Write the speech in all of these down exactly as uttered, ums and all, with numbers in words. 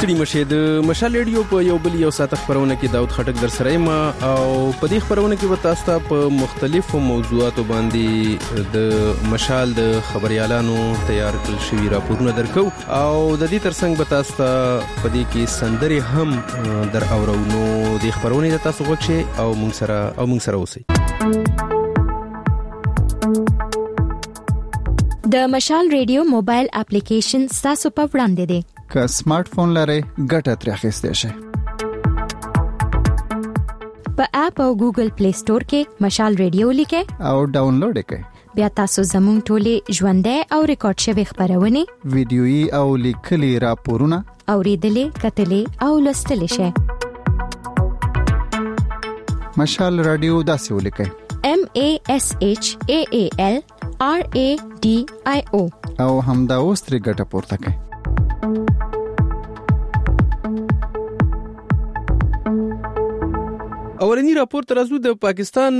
ستړي مشه د مشال ریډیو په یو بل یو ساعت خبرونه کې داود خټک در سره ما او په دې خبرونه کې وتا تاسو په مختلفو موضوعاتو باندې د مشال د خبريالانو تیار کړل شوی راپورونه درکو او د دې ترڅنګ به تاسو په دې کې سندري هم در اورو نو د خبرونه تاسو وکړئ او موږ سره او موږ سره اوسئ. د مشال ریډیو موبایل اپلیکیشن تاسو په وړاندې دی. که سمارټ فون لرئ ګټه ترې اخیستی شئ. په اپ او ګوګل پلی سٹور کې مشال ریډیو لیکئ او ډاونلوډ کړئ. بیا تاسو زموږ ټولې ژوندۍ او ریکارډ شوی خبرونه ویډیويي او لیکلي راپورونه اوریدلې کتلې او لوستلې شئ. مشال رادیو داسې ولیکئ: M A S H A A L R A D I O او همدا اوس ترې ګټه پورته کړئ. اولنی راپور ترازو د پاکستان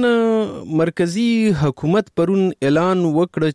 مرکزی حکومت پرون اعلان وکړ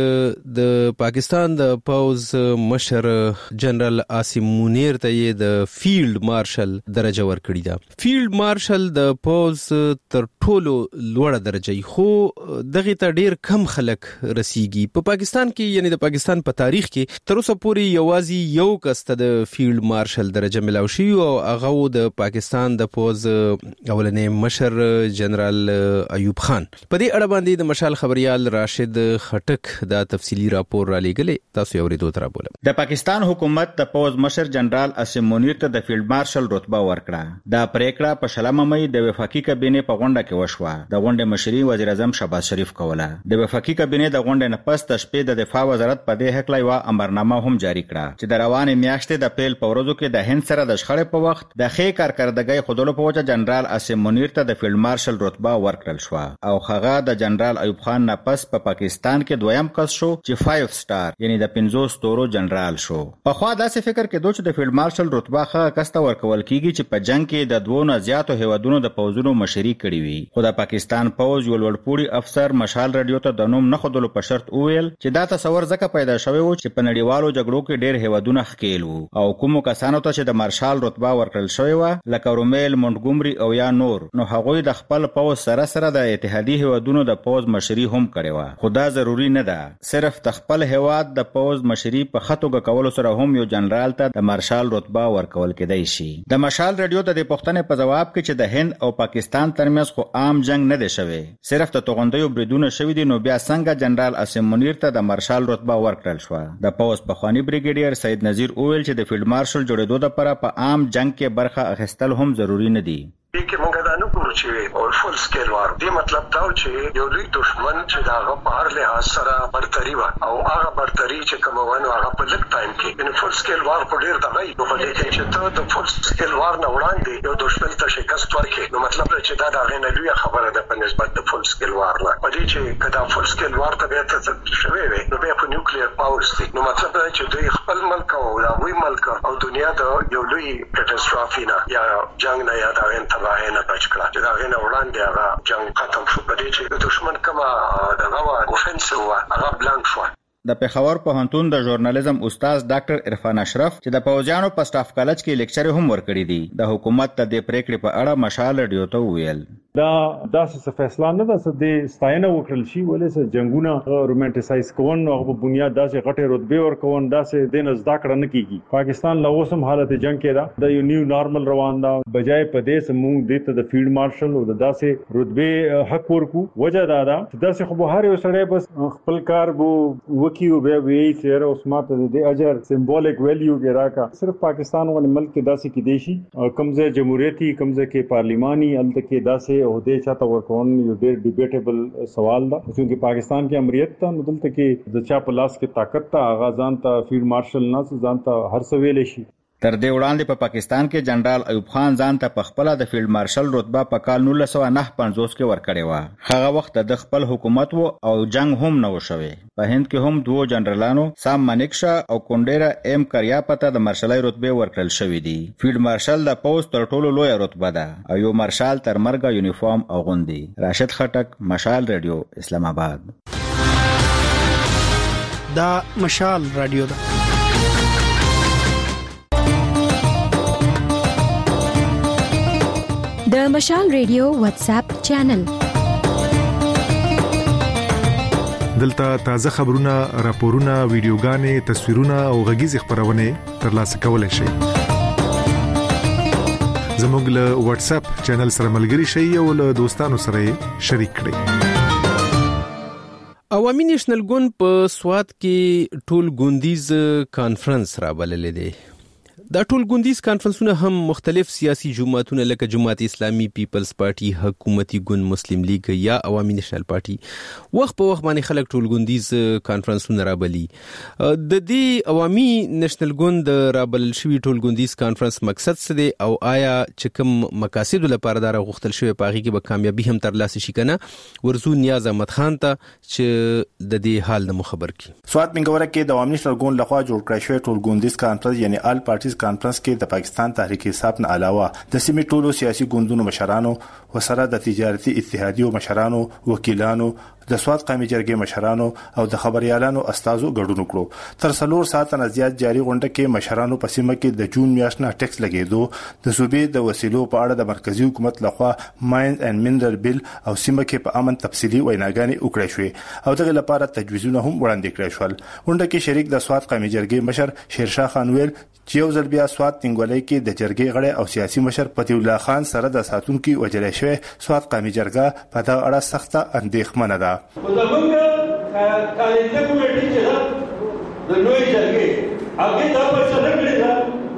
چې د پاکستان د پوز مشر جنرال عاصم منیر ته د فیلډ مارشل درجه ورکړی ده. فیلډ مارشل د پوز تر ټولو لوړه درجه خو دغه ته ډیر کم خلک رسیږي په پاکستان کې، یعنی د پاکستان په تاریخ کې تر اوسه پورې یوازې یو کس ته د فیلډ مارشل درجه ملاو شوی او هغه د پاکستان د پوز اول نه مشر جنرال ایوب خان. په دې اړه باندې د مشال خبريال راشد خټک دا تفصیلی راپور را لېږلی، تاسو یې اورېدو تر بوله. د پاکستان حکومت د پوز مشر جنرال عاصم منیر ته د فیلډ مارشل رتبه ورکړه. دا پریکړه په شلمه مې د وفاقي کابینې په غونډه کې وشوه. د غونډې مشري وزیر اعظم شهباز شریف کوله. د وفاقي کابینې د غونډې نه پس د شپې د دفاع وزارت په دې حق لایو امرنامه هم جاری کړه چې د روانې میاشتې د اپریل په ورځو کې د هند سره د شخړې په وخت د ښې کارکردګۍ خودلو په وجه جنرال عاصم منیر ته د فیلډ مارشل رتبه ورکړل شو او هغه د جنرال ایوب خان نه پس په پا پاکستان کې دویم کس شو چې فایو سٹار یعنی د پنځو ستورو جنرال شو. په خوا داسې فکر کې دوی چې د فیلډ مارشل رتبه ښه کس ته ورکول کیږي چې په جنگ کې د دوه نه زیاتو هیوادونو د پوځونو مشري کړې وي. خو د پاکستان پوځ یو لوړپوړي افسر مشال رادیو ته د نوم نه خودلو په شرط وویل چې دا تصور ځکه پیدا شوی و چې په نړیوالو جګړو کې ډېر هیوادونه ښکیل وو او کومو کسانو ته چې د مارشال رتبه ورکړل شوی و لکه رومیل مونټګومري او یا نور، نو هغوی د خپل پوز سره سره د اتحادی هیوادونو د پوز مشري هم کړې و. خو دا ضروری نه ده، صرف د خپل هیواد د پوز مشري په خطوګه کولو سره هم یو جنرال ته د مارشال رتبه ورکول کېدای شي. د مشال رادیو ته د پښتنې په جواب کې چې د هند او پاکستان ترمنځ خو عام جنگ نه دی شوی، صرف د توغندیو بریدونه شوی دي، نو بیا څنګه جنرال عاصم منیر ته د مارشال رتبه ورکړل شو؟ د پوز پخوانی بریګیډیر سید نذیر اویل چې د فیلډ مارشل جوړېدو لپاره په عام جنگ کې برخه اخیستل هم ضروری نه دي. کې مونږ دا نه ګورو چې او فل سکیل وار دی، مطلب دا چې یو لوی دشمن چې دا هغه په هر لحاظ سره برتری و او هغه برتری چې کومونه هغه په لږ ټایم کې ان فل سکیل وار په ډیر دغه نو په دې کې چې ته د فل سکیل وار نه وړاندې یو دشمن ته شکست ورکړي، نو مطلب دا چې دا د غنه لوی خبره ده په نسبت د فل سکیل وار نه. په دې چې کدا فل سکیل وار ته به ته شوي وي نو به په نیوکلیر پاور سي، نو مطلب دا چې دوی خپل ملک او هغه ملک او دنیا د یو لوی کټاستروفي نه یا جنگ نه یا دا انتباه نه بچ کړه چې دا غنه وړاندې هغه جنگ ختم شو. په دې چې د دشمن کومه دغه اوفنسیو هغه بلانک شو. د پېښور پوهنتون د ژورنالیزم استاد ډاکټر عرفان اشرف چې د پوځیانو په سټاف کالج کې لیکچر هم ورکړی دی، د حکومت ته د پریکړې په اړه مشال رادیو ته ویل دا داسې څه فیصله نه ده چې د ستاینه وکړل شي، ولې چې جنگونه رومانټیسایز کول او په بنیاد داسې غټه رتبه ورکون داسې دین زده کړه نه کیږي. پاکستان لا اوسم حالت جنگ کې ده، د یو نیو نارمل روان ده، بجای په دې سمون د ته د فیلډ مارشل او د داسې رتبه حق ورکو. وجه دا ده چې داسې خو هر یو سړی بس خپل کار بو وکیو به وی سره اوس ماته د اجر سمبولیک ویلیو کې راکا. صرف پاکستان ول ملک کې داسې کې دیشي کمزه جمهوریتي کمزه کې پارلیماني الته کې داسې عہدے چاته ورکون یو ډېر ډیبیټیبل سوال ده، چې پاکستان کې امریت ته نو دلته کې د چا په لاس کې طاقت ته آغاز ځان ته فیلډ مارشل نه ځان ته هر څه ویل شي. تر دې وړاندې په پاکستان کې جنرال ایوب خان ځان ته په خپل د فیلډ مارشل رتبه په کال نولس سوه نهه پنځوس کې ورکړې و. هغه وخت د خپل حکومت وو او جنگ هم نه وشوي. په هند کې هم دوه جنرالانو سام مانیکشا او کونډیرا ایم کریاپا ته د مارشلای رتبه ورکړل شوې دي. فیلډ مارشل د پوز تر ټولو لوی رتبه ده او یو مارشال تر مرګه یونیفارم اغوندي. راشد خټک، مشال رادیو، اسلام آباد. دا مشال رادیو ده. د مشال ریډیو واتس اپ چینل. دلته تازه خبرونه، راپورونه، ویډیوګانې، تصویرونه او غږیز خبرونه ترلاسه کولای شئ. زموږ له واتس اپ چینل سره ملګري شئ او له دوستانو سره شریک کړئ. عوامي نېشنل ګوند په سوات کې ټول ګوندیز کانفرنس را بللی دی. دا ټول ګوندیز کانفرنسونه هم مختلف سیاسي جماعتونه لکه جماعت اسلامي، پیپلز پارټي، حکومتي ګوند مسلم لیگ یا عوامي نېشنل پارټي وخت په وخت باندې خلک ټول ګوندیز کانفرنسونه را بلی. د دې عوامي نېشنل ګوند را بلل شوی ټول ګوندیز کانفرنس مقصد څه دی او آیا چې کوم مقاصد لپاره دا غوښتل شوی په هغه کې به کامیابی هم ترلاسه شي کنه؟ ورزو نیاز احمد خان ته چې د دې حال د مخبر کی. سوات منګوره کې د عوامي نېشنل ګوند لخوا جوړ کړی شوی ټول ګوندیز کانفرنس یعنی آل پارټیز کانفرنس کې د پاکستان تحریک انصاف نه علاوه د سیمې ټولو سیاسي ګوندونو مشرانو وسره د تجارتي اتحادیو مشرانو، وکیلانو، د سوات قومي جرګې مشرانو او د خبريالانو استادو ګډون کړو. تر څلور ساعته نه زیات جاري غونډه کې مشرانو په سیمه کې د جون میاشت نه ټیکس لګیدو، د صوبې د وسیلو په اړه د مرکزی حکومت لخوا ماینز اینڈ منرل بیل او سیمه کې په امن تفصیلی ویناګانې وکړې شوې او دغه لپاره تجویزونه هم وړاندې کړل شول. غونډه کې شریک د سوات قومي جرګې مشر شیرشاه خان ویل چې یو ځل بیا سوات تنګولۍ کې د جرګې غړي او سیاسي مشر پتی الله خان سره د ساتونکو وجلې شوی سوات قومي جرګه په دا اړه سخته اندېښمنه ده. زمونږ کالیته کمیټې چې ده د لوی جرګې هغې دا فیصله کړې ده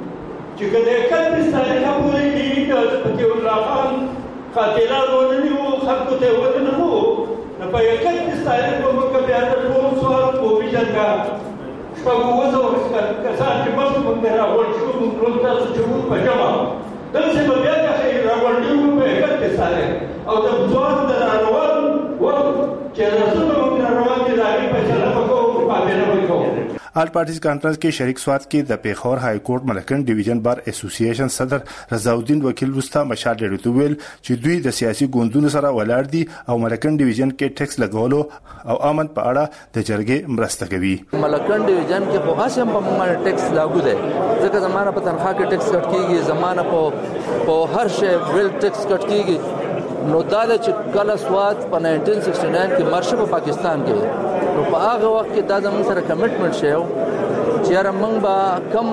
چې که د اکتیس تاریخه پورې کې د پتی الله خان قاتلان ونه نیوو، خلکو ته یې ونه نهوو، نو په اکتیس تاریخ به موږ بیا د ټول سوات قومي جرګه شپږ اووه سوه کسان چې مخکې موږ راغونډ شوو، موږ ټول تاسو چې موږ په جمع دلته به بیا داسې راغونډ یو په اکتیس تاریخ او د سوات د راروان وخت چې رسول موږ راروان دي د هغې فیصله به کوو، مقابله به کوو. آل پارټیز کانفرنس کې شریک سوات کې د پیښور های کورټ ملکن ډیویژن بار اسوسییشن صدر رضاالدین وکیل وستا مشال ډیرو ویل چې دوی د سیاسي ګوندونو سره ولاړ دي او ملکن ډیویژن کې ټیکس لګولو او امن په اړه د جرګې مرسته کوي. ملکن ډیویژن کې خو هڅه په موږ ټیکس لاګو دی ځکه زمانه په تنخواه کې ټیکس کټ کیږي، زمانه په په هر شی ویل ټیکس کټ کیږي. نو دا چې کله سوات په نائنټین سکسټی ناین کې مرشه په پاکستان کې نو په هغه وخت کې دا زموږ سره کمټمنټ شو چې یاره موږ به کم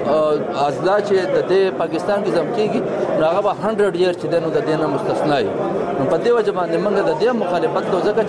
ازدا چې د دې پاکستان کې زم کېږي نو هغه به هنډرډ ایئر چې دی نو د دې نه مستثنا یو. نو په دې وجه باندې موږ د دې مخالفت کوو ځکه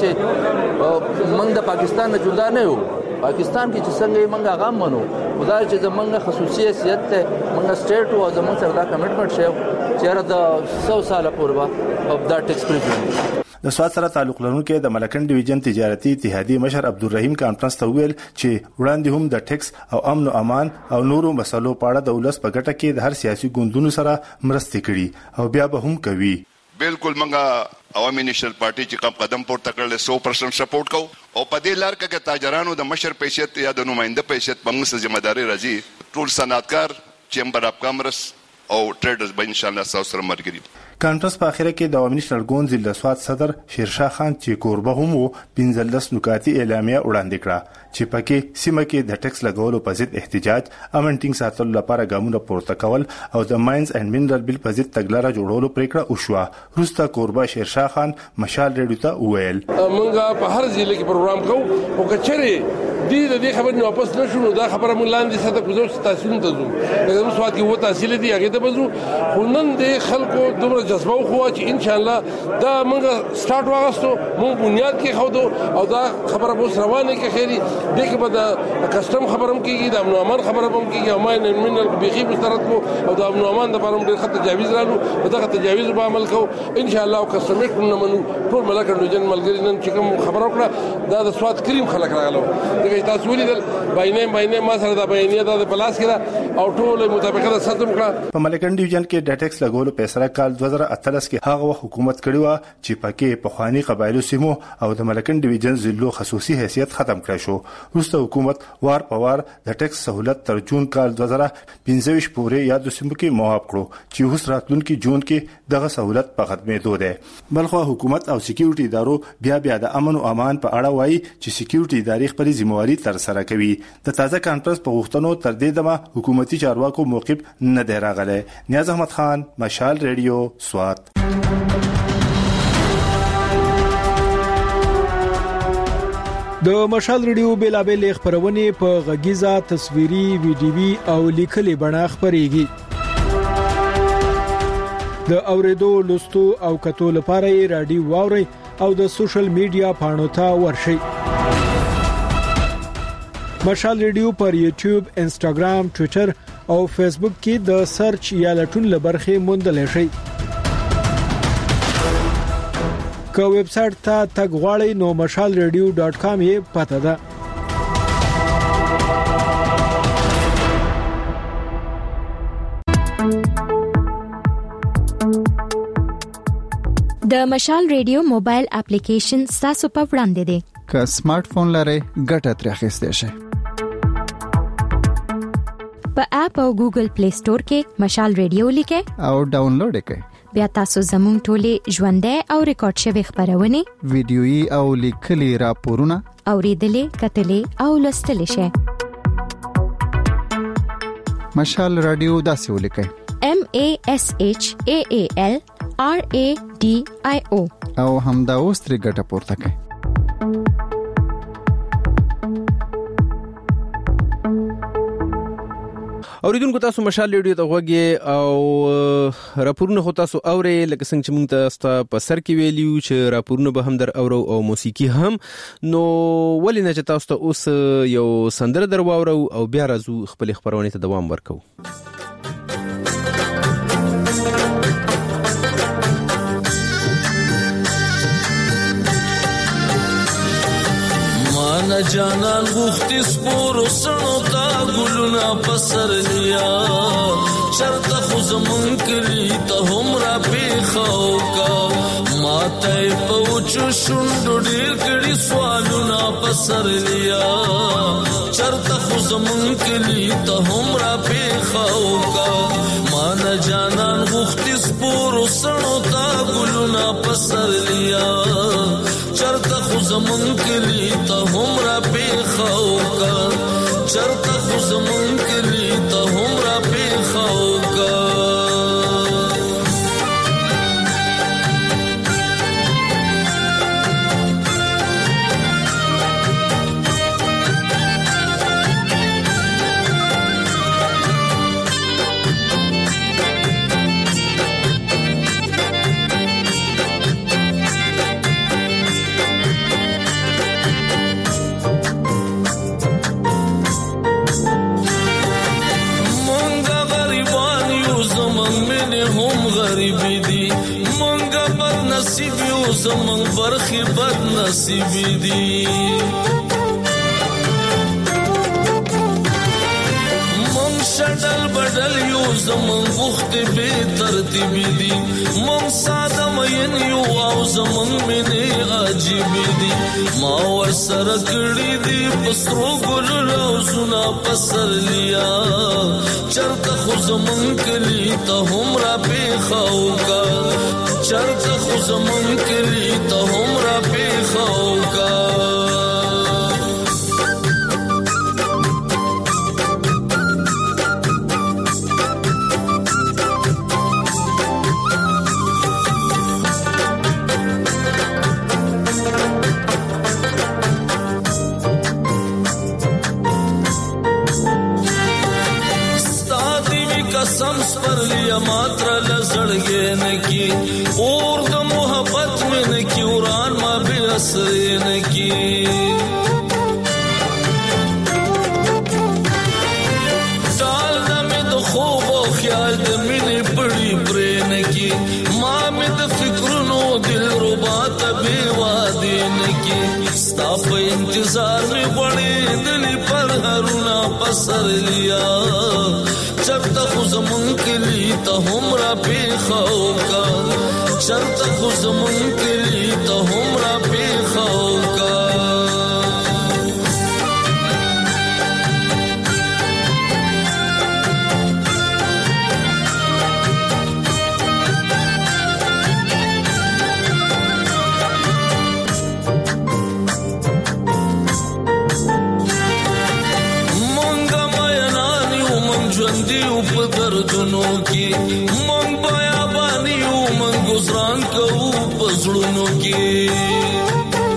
چې موږ د پاکستان نه جدا نه یو. پاکستان کې چې څنګه یې موږ هغه هم منو، خو دا چې زموږ خصوصي حیثیت دی، موږ سټیټ وو او زموږ سره دا کمټمنټ شو چې یاره د سو ساله پورې به دا ټیکس فری کړو. د سوات سره تعلق لرونکي د ملکن ډیویژن تجارتي اتحادیې مشر عبدالرحیم کانفرنس ته ویل چې وړاندې هم د ټیکس او امن او امان او نورو مسلو په اړه د ولس په ګټه کې د هر سیاسي ګوندونو سره مرستې کړي او بیا به هم کوي. بالکل منګه عوامي نېشنل پارټي چې کوم قدم پورته کړل سو پرسنټ سپورټ کوو او په دې لار کې تاجرانو د مشر پیشت یا د نماینده پیشت په موږ ذمہ داری راځي. ټول صنعتکار چیمبر اف کامرس او ټریډرز به ان شاء الله تاسو سره مرګري. کانفرنس په اخره کې د عوامي نېشنل ګوند ضلع سوات صدر شیرشاه خان چې کوربه هم وو پنځلس نکاتي اعلامیه وړاندې کړه چې پکې سیمه کې د ټیکس لګولو په ضد احتجاج، امن ټینګ ساتلو لپاره ګامونه پورته کول او د ماینز اینڈ منرل بیل په ضد تګلاره جوړولو پریکړه وشوه. وروسته کوربه شیرشاه خان مشال ریډیو ته وویل موږ په هر ضلع کې پروګرام کوو او کچره دې د دې خبرې واپس نشو نو دا خبره مونږ لاندې ساته کوزو تحصیل ته ځو دغه سوات کې وو تحصیل دي هغه ته بزو خو نن د خلکو دومره جذبه خو چې ان شاء الله دا موږ سٹارټ واغستو مونږ بنیاد کې خو دو او دا خبره بو روانه کې خیری دغه به د کسٹم خبرم کېږي د امن امان خبرم کېږي او ماین منل بيخي مسترد کو او د امن امان د پرم ډېر خط تجاویز رالو دغه تجاویز به عمل کو ان شاء الله او کسٹمیټ نو منو ټول ملکه ډیویژن ملګری نن چې کوم خبره وکړه دا د سوات کریم خلک راغلو دغه تاسو ولیدل باینه باینه ما سره د بیانیه د پلاس کړه او ټول مطابقت ستم کړه. په ملکن ډیویژن کې د ټیکس لګولو پیسره کال دوه زره اتلس کې هغه حکومت کړی و چې پکې په خواني قبایلو سیمو او د ملکن ډیویژن ضلعو خصوصي حیثیت ختم کړی شو. وروسته حکومت وار په وار د ټیکس سہولت تر جون کال دوه زره پنځه پورې یاد سیمو کې موافق کړو چې اوس راتلونکي جون کې دغه سہولت په ختمېدو ده. بلخو حکومت او سکیورټي ادارو بیا بیا د امن او امان په اړه وایي چې سکیورټي ادارې خپل ذمہواری تر سره کوي. د تازه کانفرنس په غوښتنو تر دې دمه حکومتي چارواکو موقف نه دی راغلی. نیاز احمد خان، مشال ریډیو، سوات. د مشال ریډیو بیلابل خبرونه په غږیزه تصویري ویډیوي او لیکلي بڼه خبريږي د اوریدو لوستو او کتو لپاره رادیو واوري او د سوشل میډیا پاڼو ته ورشي مشال ریډیو پر یوټیوب انسټاګرام ټوئیټر او فیسبوک کې د سرچ یا لټون لبرخه موندل شي که ویب سټ ته تګ غواړئ نو مشال ریډیو ډاټ کام یې پته ده د مشال ریډیو موبایل اپلیکیشن تاسو په وړاندې دی که سمارټ فون لرئ ګټه ترې اخیستئ شئ په اپ او ګوګل پلی سٹور کې مشال ریډیو لیکئ او ډاونلوډ یې کړئ بیا تاسو زموږ ټولې ژوندۍ او ریکارډ شوی خبرونه ویډیويي او لیکلي راپورونه اوریدلې کتلې او لوستلې شئ مشال رادیو داسې ولیکئ M A S H A A L R A D I O او همدا اوس ترې ګټه پورته کړئ اوریدونکو تاسو مشال ریډیو ته غوږی او راپورونه خو تاسو اوري لکه څنګه چې موږ تاسو په سر کې ویلیو چې راپورونه به هم در اورو او موسیقي هم نو ولې نه چې تاسو ته اوس یو سندره در واورو او بیا راځو خپل خبرونه ته دوام ورکو نه جانان غوختی سپورو سنو تا گلونا پسر لیا چرتا خوزمون کلی تا هم را پیخاو کا ماتای پوچو شندو دیر کڑی سوالونا پسر لیا چرتا خوزمون کلی تا هم را پیخاو کا مانا جانان غوختی سپورو سنو تا گلونا پسر لیا چرتا خوزمون کلی تا هم را پیخاو کا چرتا خوزمون کلی تا هم را پیخاو کا زمن برخی بد نصیبی دی من شدل بدل یو زمن وخت بے ترتیبی دی من ساده مین یو او زمن منی عجیبی دی ما ور سر کړی دی پسرو ګل روزنا پسر لیا چرته خو زمن کلی ته هم را پیخاو کا چرته خو زمون کلی ته هم را پیخاو کا قسم پر لیا ماتر لزړګې نکی اور د محبت میں نکی وران ما به اثر نکی ټال د مې د خوب او خیال د مینې پړی پرې نکی ما مې د فکرونو دل ربا ته بے وادي نکی ستا په انتظار مې وړې دلی پر هرونا پسر لیا چرتا خو زمون کلی تا هم را پیخاو کا چرتا خو زمون کلی تا هم را پیخاو کا دردونو کی مونږ بیا باندې یو مونږ گزار غونو کې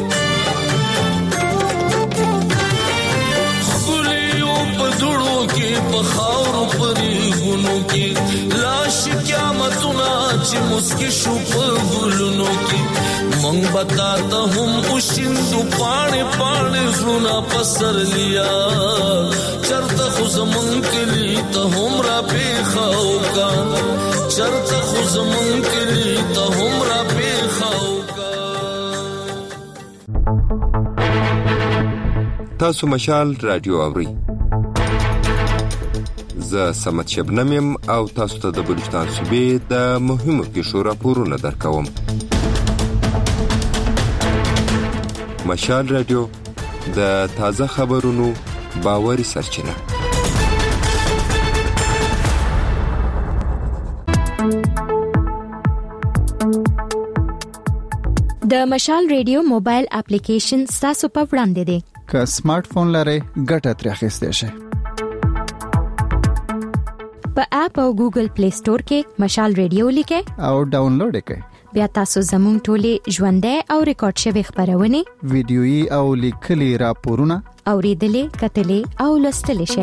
خپلیو په دړو کې په خاورو پرې غونو کې لاش قیامتونه چې مسکی شو په ګلونو کې منگ بتاتا ہم اشندو پانے پانے زلونا پسر لیا چرتا خوز منکلی تا ہم را پیخاو کا چرتا خوز منکلی تا ہم را پیخاو کا. تاسو مشال رادیو آوری زه سمت شبنم یم او تاسو ته د بلوچستان صوبې د مهمو پیښو راپورونه درکوم. مشال رادیو د تازه خبرونو باوري سرچینه. د مشال رادیو موبایل اپلیکیشن تاسو په وړاندې دی. که سمارټ فون لرئ ګټه ترې اخیستی شئ. په اپ او ګوګل پلی سٹور کې مشال رادیو لیکئ او ډاونلوډ یې کړئ. بیا تاسو زموږ ټولې ژوندۍ او ریکارډ شوي خبرونه ویډیويي او لیکلي راپورونه اوریدلې کتلې او لوستلې شئ.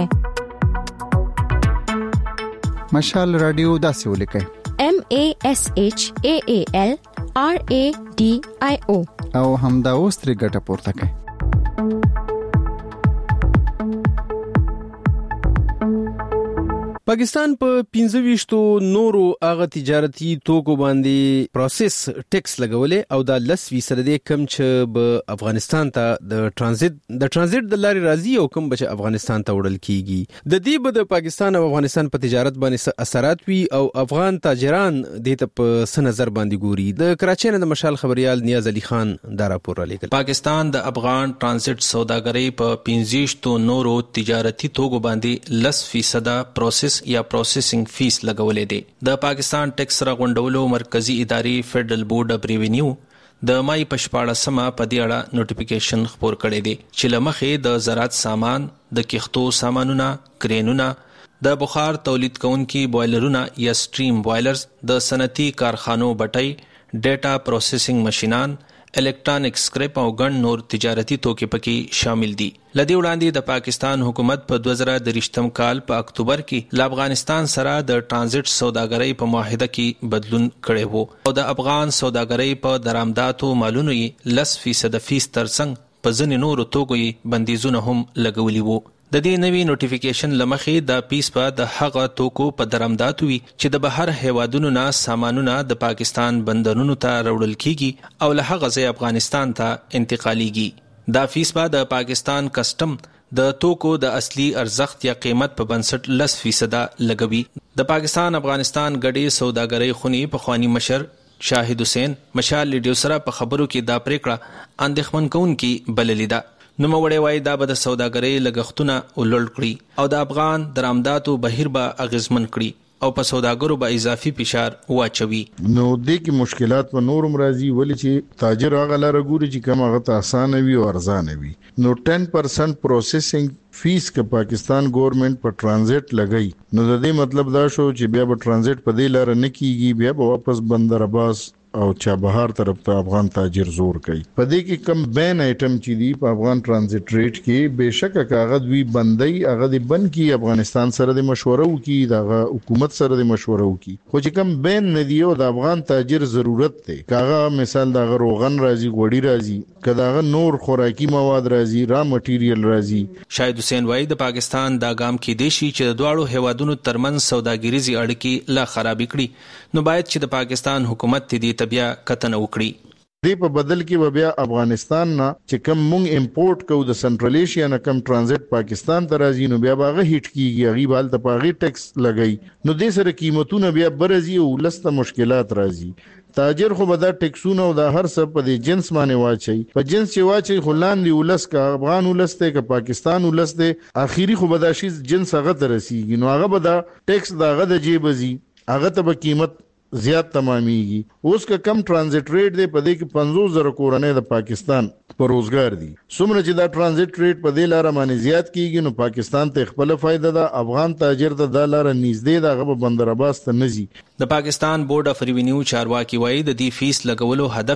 مشال رادیو داسې ولیکئ M A S H A A L R A D I O او همدا اوس ترې ګټه پورته کړئ. پاکستان په پنځه ویشتو نورو هغه تجارتي توکو باندې پروسس ټیکس لګولې او دا لس فیصد دی کم چې به افغانستان ته د ترانزیت د ترانزیت د لارې راځي او کم به افغانستان ته وړل کیږي. د دې به د پاکستان او افغانستان په تجارت باندې اثرات وي او افغان تاجران د ته په س نظر باندې ګوري. د کراچۍ نه د مشال خبريال نیاز علي خان دا راپور را لیکل. پاکستان د افغان ترانزیت سوداګرۍ په پنځه ویشتو نورو تجارتي توکو باندې لس فیصد پروسس یا پروسیسینګ فیس لګولې دي. د پاکستان ټیکس را غونډولو مرکزی ادارې فیډرل بورډ اف ریوینیو د مای پښپاړه سما په دې اړه نوټیفیکیشن خپور کړی دی چې لمخې د زراعت سامان، د کښتو سامانونه، کرینونه، د بخار تولید کوونکي بوایلرونه یا سټریم بوایلرز، د صنعتي کارخانو بټۍ، ډیټا پروسیسینګ ماشینان، الکترونیک سکریپ او ګڼ نور تجارتي توکي پکې شامل دي. لدی وړاندې د پاکستان حکومت په دوه زره درې کال په اکتوبر کې ل افغانستان سره د ترانزیت سوداګرۍ په معاهده کې بدلون کړی وو او د افغان سوداګرۍ په درآمداتو مالونو یې لس فیصد فیس ترڅنګ په ځینې نورو توکو یې بندیزونه هم لګولي وو. د دې نوي نوټیفیکیشن لمخې د پیس په د هغه توکو په درآمداتو وي چې د بهر هیوادونو نه سامانونه د پاکستان بندرونو ته راوړل کیږي او له هغه ځای افغانستان ته انتقالیږي. دا فیس په د پاکستان کسٹم د توکو د اصلي ارزښت یا قیمت په بنسټ لس فیصد لګوي. د پاکستان افغانستان ګډي سوداګرۍ خونی په خوانی مشر شاهد حسین مشال لیډیو سره په خبرو کې دا پریکړه اندېښمن کوونکې بللې ده. نو موړې وای دا به د سوداګرۍ لګښتونه ولړ کړي او د افغان درآمداتو بهیر به اغیزمن کړي او په سوداګرو به اضافي فشار واچوي. نو د کې مشکلات په نورم راځي ولې چې تاجر هغه لاره ګوري چې کوم هغه ته اسانه وي او ارزانه وي. نو ټن پرسنټ پروسیسینګ فیس که پاکستان ګورنمنت په ټرانزیت لګي نو د دې مطلب دا شو چې بیا به ټرانزیت په دې لار نه کیږي، بیا به واپس بندر عباس او چابهار طرف ته افغان تاجر زور کوي. په دې کې کم بین آیټم چې دی په افغان ترانزیت ریټ کې بهشکه کاغذ وی بندي هغه دی بند کی افغانستان سره د مشوره وکي د حکومت سره د مشوره وکي خو چې کم بین نه دی او د افغان تاجر ضرورت دی کاغه مثال د روغن راځي، غوړی راځي، کداغه نور خوراکي مواد راځي، را مټیریل راځي. شاهد حسین وای د پاکستان دا ګام کې دی چې د دواړو هیوادونو ترمنځ سوداګریزي اړیکې لا خرابې کړي نو باید چې د پاکستان حکومت دې بیا کتنه وکړي. دې په بدل کې بیا افغانستان نه چې کم مونږ امپورټ کوو د سنټرل ایشیا نه کم ټرانزیت پاکستان ته راځي نو بیا باغه هیټ کیږي، هغه بال ته پاغي ټیکس لګي نو دې سره قیمتونه بیا برزي او لسته مشکلات راځي. تاجر خو به دا ټیکسونه او دا هر څه په دې جنس باندې واچي، په جنس چې واچي خلاندې ولس کا افغان ولس ته کا پاکستان ولس ته اخیری خو به دا شی جنس هغه ته رسیږي نو هغه به دا ټیکس داغه د جیب زی هغه ته به قیمت زیات تمامېږي. اوس که کم ټرانزیت ریټ دی په دې کې پنځوس زره کورنۍ د پاکستان په روزګار دي. څومره چې دا ټرانزیت ریټ په دې لاره باندې زیات کیږي نو پاکستان ته خپل فائدہ ده، افغان تاجر ته دا لاره نږدې ده، هغه به بندر عباس ته نزي. د پاکستان بورډ اف ریوینیو چارواکي وایي د دې فیس لګولو هدف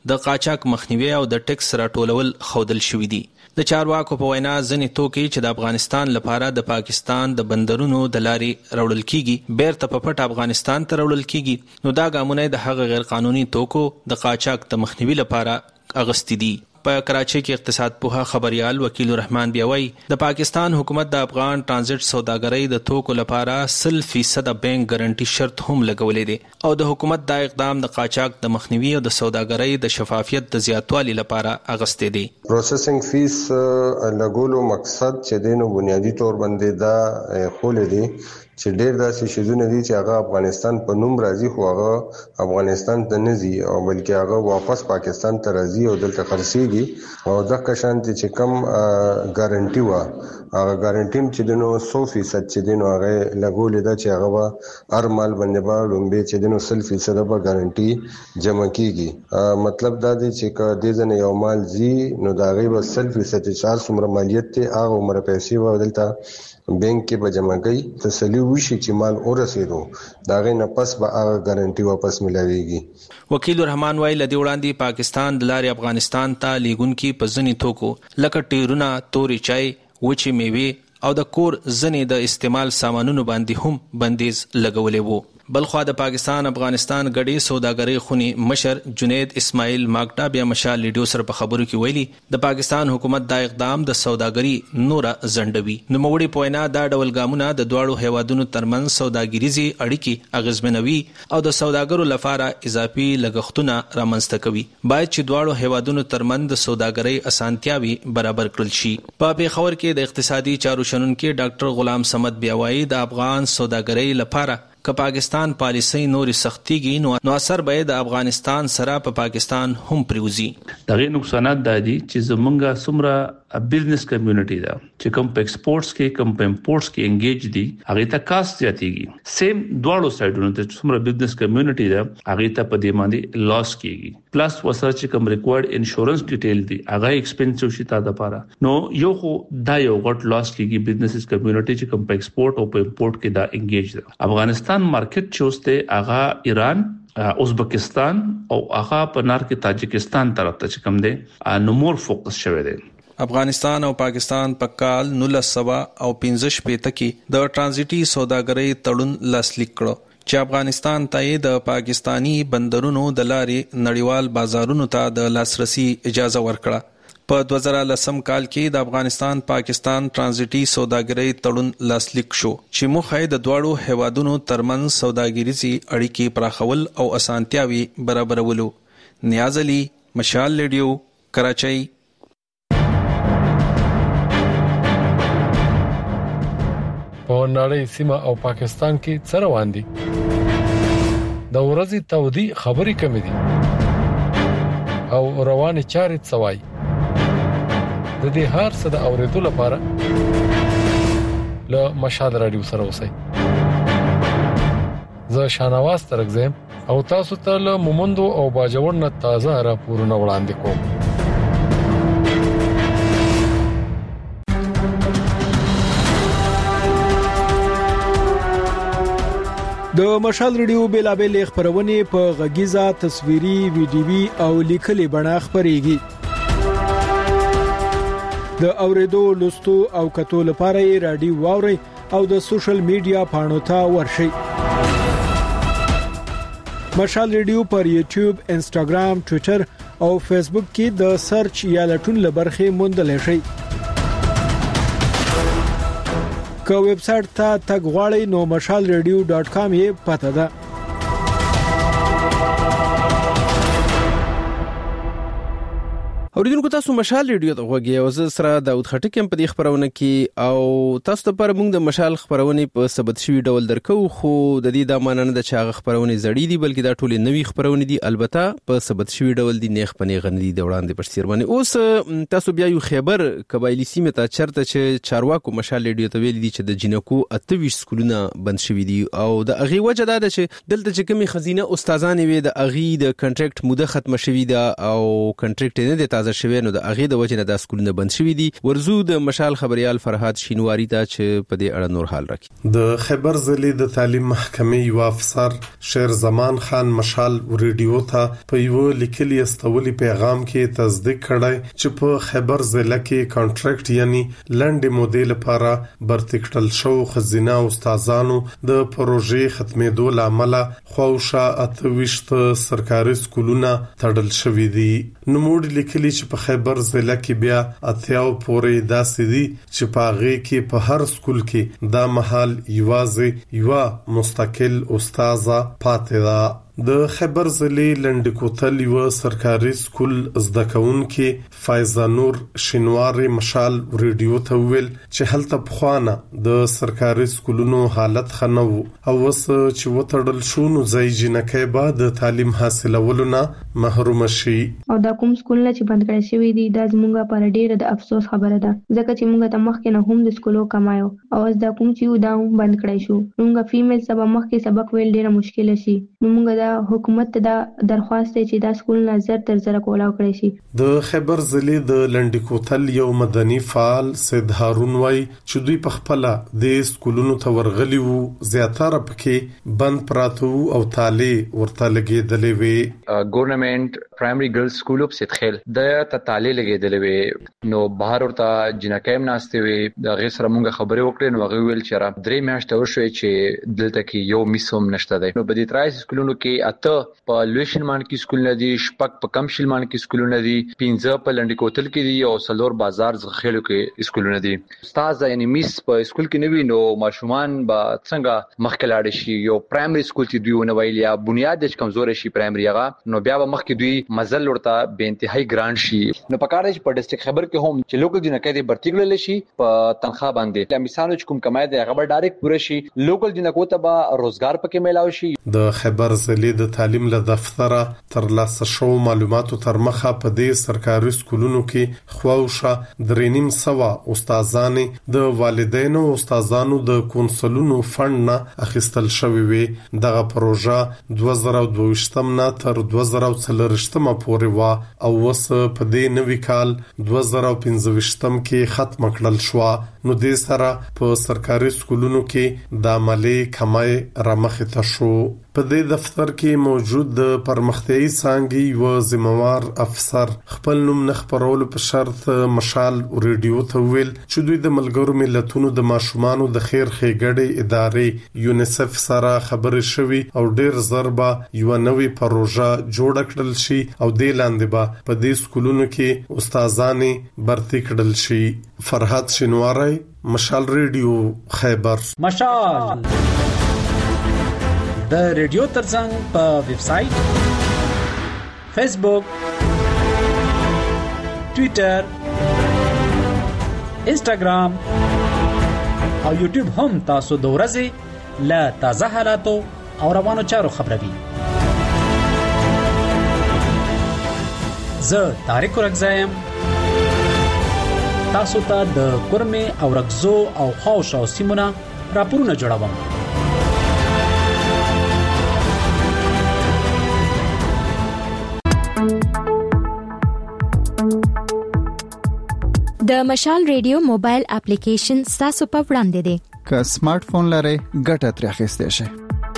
د قاچاق مخنیوي او د ټیکس راټولول خودل شوې دي. د چارواکو په وینا ځینې توکي چې د افغانستان لپاره د پاکستان د بندرونو د لارې راوړل کیږي بیرته په پټ افغانستان ته راوړل کیږي، نو دا ګامونه د هغه غیر قانوني توکو د قاچاق د مخنیوي لپاره اغستې دي. په کراچۍ کې اقتصاد پوها خبريال وکیل الرحمن بیاوي د پاکستان حکومت د افغان ترانزیت سوداګرۍ د توکو لپاره سل فیصد بانک ګارانټي شرط هم لګولې دي او د حکومت د اقدام د قاچاق د مخنیوي او د سوداګرۍ د شفافیت د زیاتوالي لپاره اغستې دي. پروسیسینګ فیس لګولو مقصد چې دینو بنیادی تور باندې دا خولې دي چې ډېر داسې شیزونه دي چې هغه افغانستان په نوم راځي خو هغه افغانستان ته نه ځي او بلکې هغه واپس پاکستان ته راځي او دلته خرڅيږي او دغه شانتي چې کم ګارانټي و هغه ګارانټي چې دنو سو فیصد چې دنو هغه لګولې دا چې هغه هر مال باندې به لومبه چې دنو سل فیصد به ګارانټي جمع کیږي. مطلب دا دی چې که د ځنه یو مال زی نو دا غي به سل فیصد چار څومره مالیت ته هغه عمر پیسې و دلته بانک کې به جمع کوي تسلی وشي چې مال اورسېدو دا غي نه پس به هغه ګارانټي واپس ملويږي. وکیل الرحمن وایي لدی وړاندې پاکستان د لارې افغانستان ته لیګونکي په ځنی توکو لکه ټیرونه، توري چای، وچی میوه او د کور ځنی د استعمال سامانونو باندې هم بندیز لګولې وو. بلخوا د پاکستان افغانستان غړي سوداګرۍ خونی مشر جنید اسماعیل ماګټا بیا مشال لیډیو سره په خبرو کې ویلي د پاکستان حکومت دا اقدام د سوداګرۍ نور زندوي. نو موړي پوینا دا ډول ګامونه د دوړو هیوادونو ترمن سوداګریزي اړیکې اغیزمنوي او د سوداګرو لپاره اضافي لګښتونه رامنځته کوي. باید چې دوړو هیوادونو ترمن د سوداګرۍ اسانتیاوي برابر کړل شي. په پیښور کې د اقتصادي چارو شنونکو ډاکټر غلام صمد بیاوي د افغان سوداګرۍ لپاره که پاکستان پالیسي نوري سختيږي نو اثر به د افغانستان سره په پا پاکستان هم پریوزي. دغه نقصانات د دي چې زمونږه سمره بزنس کمیونټي دا چې کوم په ایکسپورټس کې کوم په امپورټس کې انګیج دي هغه ته کاست زیاتېږي. سیم دواړو سایډونو ته سمره بزنس کمیونټي دا هغه ته په دې باندې لاس کیږي. پلس وسره چې کوم ریکوایرډ انشورنس ډیټیل دي هغه ایکسپنسیو شي تا د پاره نو یو خو دا یو غټ لاس کیږي بزنس کمیونټي چې کوم په ایکسپورټ او په امپورټ کې دا انګیج ده. افغانستان مارکیټ چوسته هغه ایران، ازبکستان او هغه په نار کې تاجکستان طرف ته کم دي نو مور فوکس شوی دی. افغانستان او پاکستان په کال نولس سوه او پنځه شپېته کې د ټرانزیټي سوداګرۍ تړون لاسلیک کړو چې افغانستان ته د پاکستانی بندرونو د لارې نړیوال بازارونو ته د لاسرسي اجازه ورکړه. په دوه زره لسم کال کې د افغانستان پاکستان ټرانزیټي سوداګرۍ تړون لاسلیک شو چې موخه د دواړو هیوادونو ترمن سوداګریزي اړیکې پراخول او اسانتیاوي برابرولو. نیاز علي، مشال لیډیو، کراچۍ. په نړۍ سیمه او پاکستان کې څه روان دي؟ د ورځې تودي خبرې کمې دي او روانې چارې څه وایي؟ د دې هر څه د اوریدو لپاره له مشال رادیو سره اوسئ. زه شانواز ترګزم او تاسو ته له مومندو او باجوړ نه تازه راپورونه وړاندې کوم. د مشال ریډیو بیلابل خبرونه په غږیزه تصویري ویډیوي او لیکلي بڼه خبريږي. د اوریدو لوستو او کتو لپاره یې رادیو واوري او د سوشل میډیا پاڼو ته ورشئ. مشال ریډیو پر یوټیوب، انسټاګرام، ټوئیټر او فیسبوک کې د سرچ یا لټون لبرخه موندل شئ. که ویب سټ ته تګ غواړئ نو مشال ریډیو ډاټ کام یې پته ده. اوریدونکو تاسو مشال ریډیو ته غوږی او زه سره داود خټک هم په دې خبرونه کې او تاسو ته پر موږ د مشال خبرونه په ثبت شوی ډول درکو خو د دې د ماننه د چاغ خبرونه زړې دي بلکې دا ټولې نوې خبرونه دي البته په ثبت شوی ډول دي نیغ پنی غندي د وړاندې پر سیر باندې. اوس تاسو بیا یو خبر قبایلی سیمه ته چرته چې چارواکو مشال ریډیو ته ویل دي چې د جنکو اته ویشت سکولونه بند شوی دي او د اغي وجه دا ده چې دلته چې کومي خزینه استادان وي د اغي د کنټریکټ موده ختم شوی ده او کنټریکټ نه د تازه شوی نو د اغه د وجه نه د سکولونه بند شوی دي. ورزو د مشال خبريال فرهاد شینواری ته چې په دې اړه نور حال راکړي. د خیبر ضلع د تعلیم محکمې یو افسر شیر زمان خان مشال ریډیو ته په یو لیکلي استولي پیغام کې تصدیق کړی چې په خیبر ضلع کې کانټریکټ یعنی لنډ مودې لپاره برتکټل شو خزینه استادانو د پروژې ختمېدو لامل خوښه اتويشت سرکاري سکولونه تړل شوې دي. نو موږ لیکلي چې په خیبر ضلع کې بیا اتیاو پورې داسې دي چې په هغه کې په هر سکول کې دا مهال یوازې یو مستقل استاذه پاتې ده. د خیبر ضلع لنډکوتل یو سرکاري سکول زده کوونکي فایزه نور شینواری مشال ریډیو ته ویل چې هلته پخوانه د سرکاري سکولونو حالت خنو او وس چې وټړل شو نو ځای جنکه به د تعلیم حاصلولو نه محروم شي. او دا کوم سکولونه چې بند کړی شوی دي دا زموږه پر ډیره د افسوس خبره ده ځکه چې موږ ته مخکې نه هم د سکولو کمایو او دا کوم چې دا هم بند کړی شو. موږ فیمیل سبا مخکې سبق ویل ډیره مشکل شي. نو موږ دا حکومت ته دا درخواست دی چې دا سکول نظر تر زره کولاو کړی شي. د خیبر ضلع د لنډکوتل یو مدني فعال سید هارون وای چې دوی په خپل د سکولونو ته ورغلی وو زیاتره پکې بند پراته او تاله ورته لګیدلې وي. ګورنمنت پرایمري ګرلز سکول په سټخیل د ته تاله لګیدلې وي نو بهر ورته جنکایم ناشته وي د غیر سره مونږ خبرې وکړې نو هغه ویل چې را درې میاشتې وشوي چې دلته کې یو میسوم نشته دی. نو بدی ترای سکولونو کې اته په لویشنمان کې سکول نه دي شپږ په کم شلمان کې سکول نه دي پنځه په لنډکوتل کې دي او سلور بازار زخیلو کې سکول نه دي. استاد یعنی میس په سکول کې نه وي نو ماشومان به څنګه مخکې لاړ شي. یو پرایمري سکول چې دوی ونه ویل یا بنیاد د کمزور شي پرایمري هغه نو بیا به مخکې دوی مزل ورته به انتهایی ګران شي. نو په کار چې په ډیسټریکټ خبر کې هم چې لوکل جنکې دې برتی کړل شي په تنخواه باندې مثالو چې کوم کمای دی هغه به ډایرکټ پوره شي لوکل جنکو ته به روزګار پکې میلاو شي. د خیبر ضلع د تعلیم له دفتره تر لاسه شو معلوماتو تر مخه په دې سرکاري سکولونو کې خواوشه درېنیم سوا استادانې د والدینو او استادانو د کونسلونو فند نه اخیستل شوی وي. دغه پروژه دوه زره او دوه ویشتم نه تر دوه زره او څلوېښتم پورې وا او وس په دې نوي کال دوه زره او پنځه ویشتم کې ختم کړل شو. نو دې سره په سرکاري سکولونو کې د عملي کمای رامخې ته شو. په دې دفتر کې موجود د پرمختیايي څانګې یو ذمہوار افسر خپل نوم نه خبرولو په شرط مشال ریډیو ته ویل چې دوی د ملګرو ملتونو د ماشومانو د خیر ښېګړې ادارې یونیسف سره خبرې شوي او ډیر ضربه یو نوې پروژه جوړ کړل شي او د لاندې به په دې سکولونو کې استادانې برتي کړل شي. فرهاد شینواری مشال ریډیو خیبر. مشال د ریډیو ترڅنګ په ویب سټ فیسبوک ټوئیټر انسټاګرام او یوټیوب هم تاسو د ورځې له تازه حالاتو او روانو چارو خبروي. زه طارق رغزایم تاسو ته د کورمه او رغزو او خوښ او سیمونه راپورونه جوړوم. د مشال ریډیو موبایل اپلیکیشن تاسو په وړاندې دی. که سمارټ فون لرئ ګټه ترې اخیستئ شئ.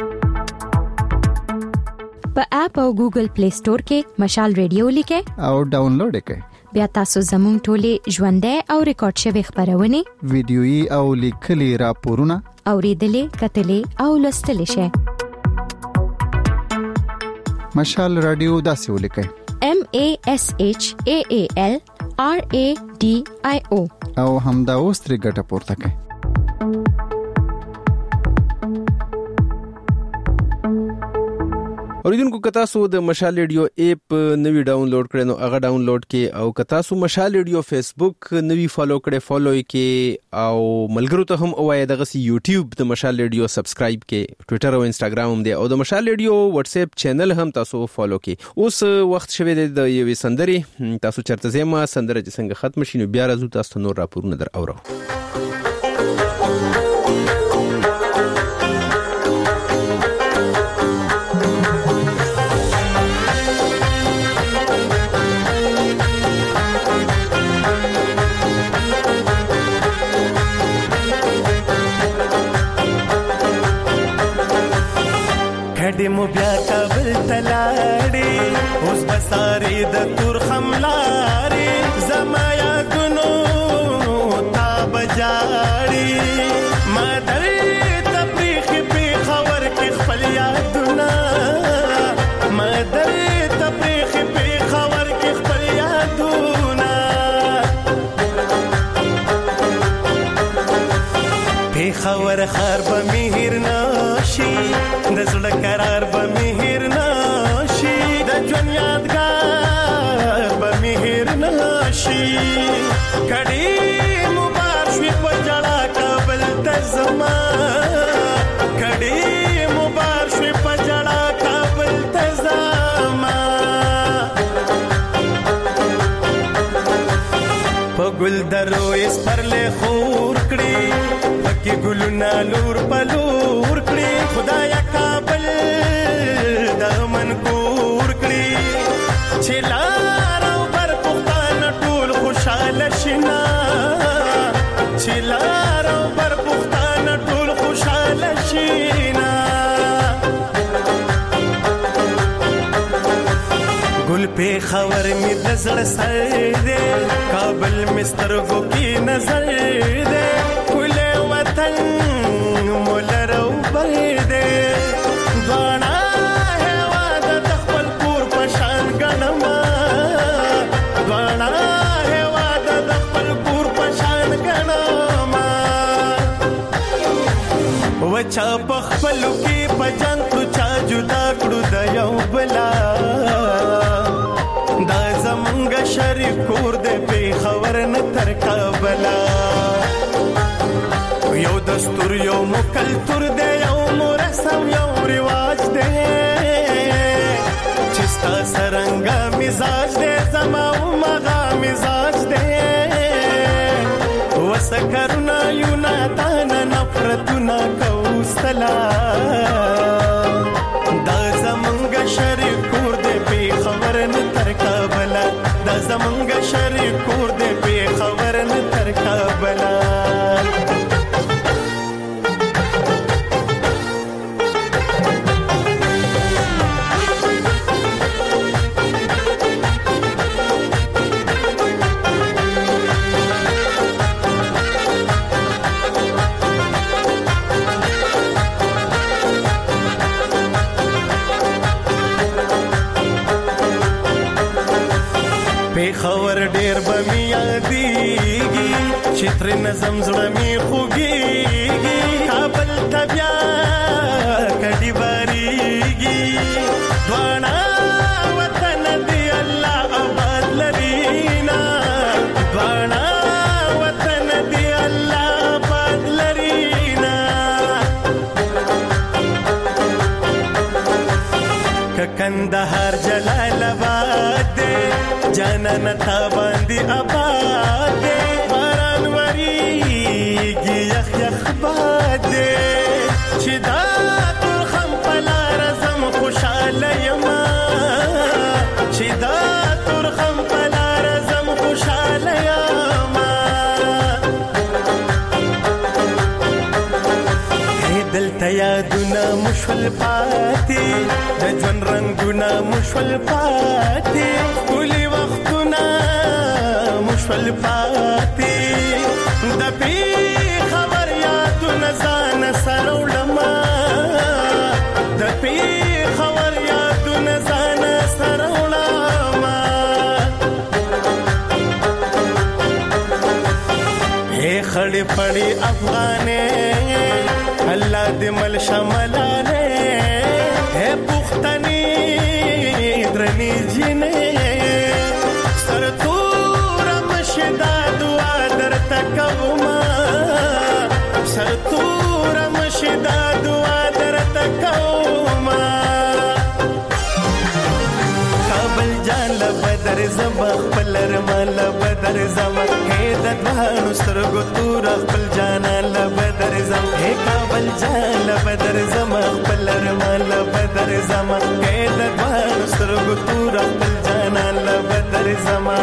په اپ او ګوګل پلی سٹور کې مشال ریډیو لیکئ او ډاونلوډ کړئ. بیا تاسو زموږ ټولې ژوندۍ او ریکارډ شوی خبرونه ویډیويي او لیکلي راپورونه اوریدلې کتلې او لوستلې شئ. مشال رادیو داسې ولیکئ M A S H A A L R A D I O او همدا اوس ترې ګټه پورته کړئ. اوریدونکو که تاسو د مشال ریډیو اپ نوی ډاونلوډ کړئ نو هغه ډاونلوډ کړئ او که تاسو مشال ریډیو فیسبوک نوی فالو کړئ فالو کړئ او ملګرو ته هم وایي دغه سی یوټیوب د مشال ریډیو سبسکرایب کړئ ټوئیټر او انستګرام هم دی او د مشال ریډیو واتس اپ چینل هم تاسو فالو کړئ. اوس وخت شوی دی د یوې سندرې تاسو چرته زما سندره چې څنګه ختم شي نو بیا راځو تاسو نور راپورونه در اورو. بیا کابل تلاړي اوس بساري د تور خملاري زما یادونو تا بجاړي ما درې تبریخ په خبر کې خپل یادونه ما درې تبریخ په خبر کې خپل یادونه په خبر خار به مهر نشي د زړه قرار به مهر نشي د ژوند یادګار به مهر نشي کډي مبارک شي په جړه کابل ته زما کډي مبارک شي په جړه کابل ته زما په ګل درو اس پر له خور کړي پکې ګلونه لور په لور کړي خدایا کابل د من کور کړي چې لار او بر پختانه ټول خوشاله شینا چې لار او بر پختانه ټول خوشاله شینا ګل په خبر می د زړه سر دې کابل مسترګو کې نظر دې کله وطن مولرو بر دې دوانا هوا د خپل کور په شان غنما دوانا هوا د خپل کور په شان غنما وچا په خپل کې پجان تو چا جدا کړو د یو بلا دا زمونږ شریف کور دې په خبر نه تر کابلا یو دستور یو مکلتور دې یو مرسم یو رواج دې چستا سرنګا مزاج دې زما او مغا مزاج دې وسکرنا یو ناتان نفرتنا کوستلا دا زمونږ شریف کور دې په خبر نه تر کابلا دا زمونږ شریف کور دې په خبر نه تر کابلا خور ډیر بمی یادېږي چتر نظم زړه می خوږېږي کابل ته بیا کډي باریږي دواړه وطن دی الله آباد لرینا دواړه وطن دی الله آباد لرینا کندهار جلال آباد جانان تا باندې آباد باران وریږي یخ یخ باد چې دا تر خم پلار زم خوشاله یما چې دا تر خم پلار زم خوشاله یما دلته یادونه مشول پاتې د ژوند رنگونه مشول پاتې ټولې وختونه مشول پاتې د پی خبر یادونه ځان سره وړما د پی خبر یادونه ځان سره وړما اے خړې پړې افغانې الله دې مل شملاله اے پختنی درنی جنې سر تور مشدا دعا درته کوما سر تور مشدا دعا درته کوما کابل جان لبدر زما خپل رمال بدر زما هې د دوانو سترګو تور خپل جان لبدر زما هې کابل جان لبدر زما خپل رمال بدر زما هې د دوانو سترګو تور خپل جان لبدر زما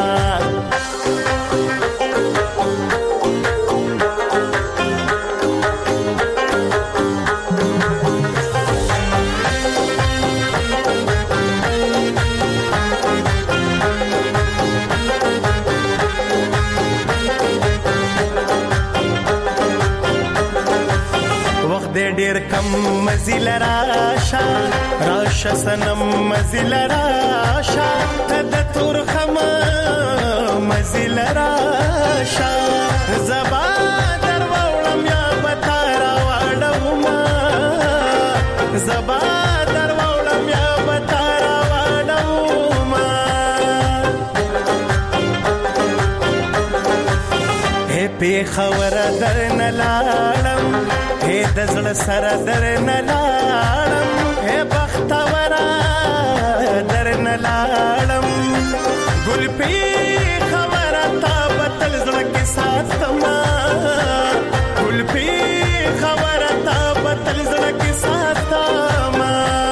ډیر کم مزل راشا راشا سنم مزل راشا د تور خم مزل راشا زبا در وړم یا بتارا وړم زبا در وړم یا بتارا وړم اے په خبر در نه لاړم اے دزړه سره در نه لاړم اے بختورا در نه لاړم ګل په خبره تا بتل زړه کې ساتما ګل په خبره تا بتل زړه کې ساتما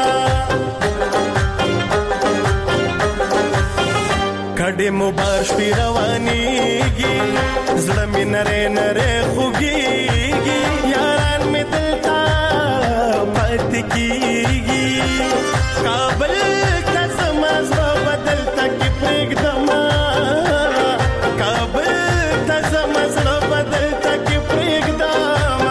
کډه مبارش پی روانيږي زړه مې نره نره خوږيږي یاران مې دلتا پات کیږي کابل ته سماز بدلتا کې پرېږدم کابل ته سماز بدلتا کې پرېږدم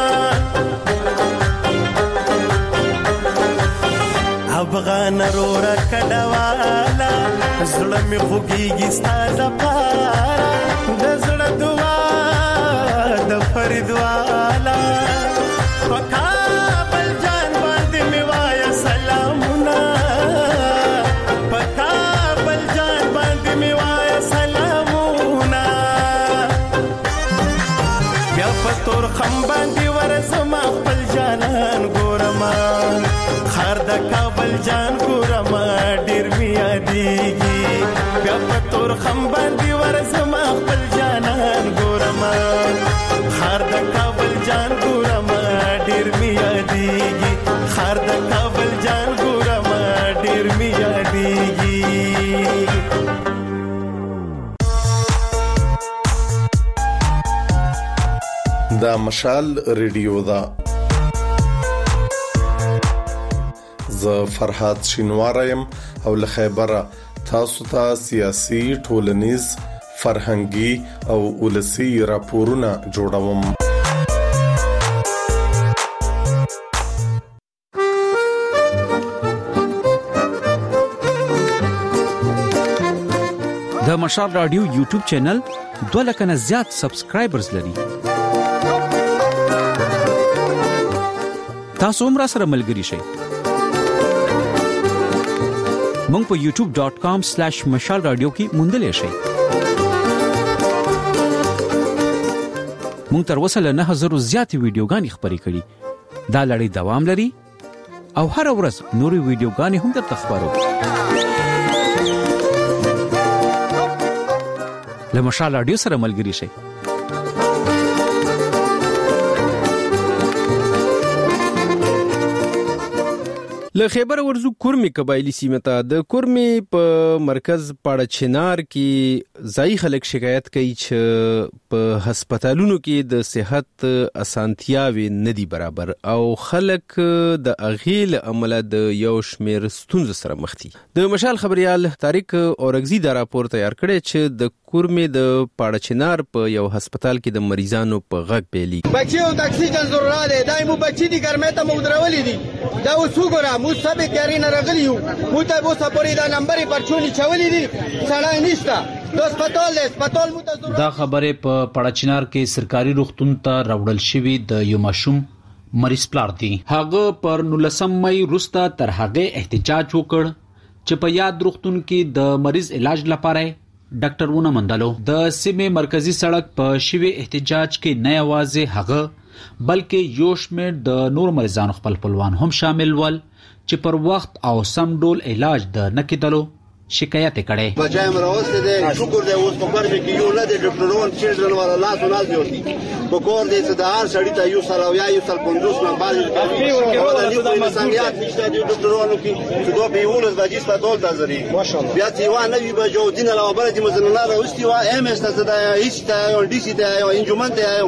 افغان رورا کډوالا زړه مې خوږيږي ستاسو پارا د زړه دعا د فرید والا پکا بل جان باندې می وای سلامونه پکا بل جان باندې می وای سلامونه بیا پتور خم باندې ورسم خپل جانان ګورما خار د کابل جان ګورما ډیر می یادېږي بیا پتور خم باندې ورسم خپل جانان ګورما خار د کابل جان ګورما ډیر می یادېږي خار د کابل جان ګورما ډیر می یادېږي دا مشال ریډیو دا زه فرحات شینوارم او له خیبره تاسو ته سیاسي ټولنیز فرهنګي او ولسی راپورونه جوړوم د مشال رادیو یوټیوب چینل دوه لک نه زیات سبسکرایبرز لري تاسو هم را سره ملګري شئ مونږ په یوټیوب ډاٹ کام سلیش مشال رادیو کې موندلې شئ مونږ تر اوسه له نه هزار زیاتې ویډیوګانې خبرې کړې دا لړۍ دوام لري او هر ورځ نورې ویډیوګانې هم درته خبرو له مشال رادیو سره ملګري شئ له خیبر ورزو کورمي قبایلی سیمه ته د کورمي په مرکز پاړه چنار کې ځای خلک شکایت کوي چې په هسپتالونو کې د صحت اسانتیاوي ندي برابر او خلک د اغیل عمل د یو شمیر ستونزو سره مخ دي د مشال خبريال طارق اورغزي دا راپور تیار کړی چې د کورمي د پاړه چنار په یو هسپتال کې د مریضانو په غږ پیلي بچي او د اکسیجن ضرورت دی دایمو بچي دي ګرمه ته مودرولې دي دا وسوګرا مو سبه کارینه راغلیو مو ته وو سپوري دا نمبر پرچونی چولې دي سړای نشته د هسپتال له هسپتال مو ته دا خبره په پړچنار کې سرکاري روغتون ته راوړل شوی د یو ماشوم مریض پلار دی هغه پر نولسم مې روستا تر هغه احتجاج وکړ چې په یاد روغتون کې د مریض علاج لپاره ډاکټر ونه مندلو د سیمه مرکزی سړک په شوی احتجاج کې نه आवाज هغه بلکې یوشمیر د نور مریضانو خپل خپلوان هم شامل ول چې پر وخت او سم ډول علاج د نکیدلو شکایت کړي بچای مروسته دې شکر دې اوس په پرځ کې یو نه د ډاکټرون چیرډرن ولا لاس نه ځوتي په کور دې چې د هر سړی ته یو سره یا یو سل پندوس نه باندې کوي او د یو انسانيات نشته د ډاکټرونو کې چې دوه به ولز د جسم ډول تازري بیا چې وا نه وي به جو دین له بل دې مزنه راوستي وا ام اس ته د هیڅ ته او ډي سي ته او انجمن ته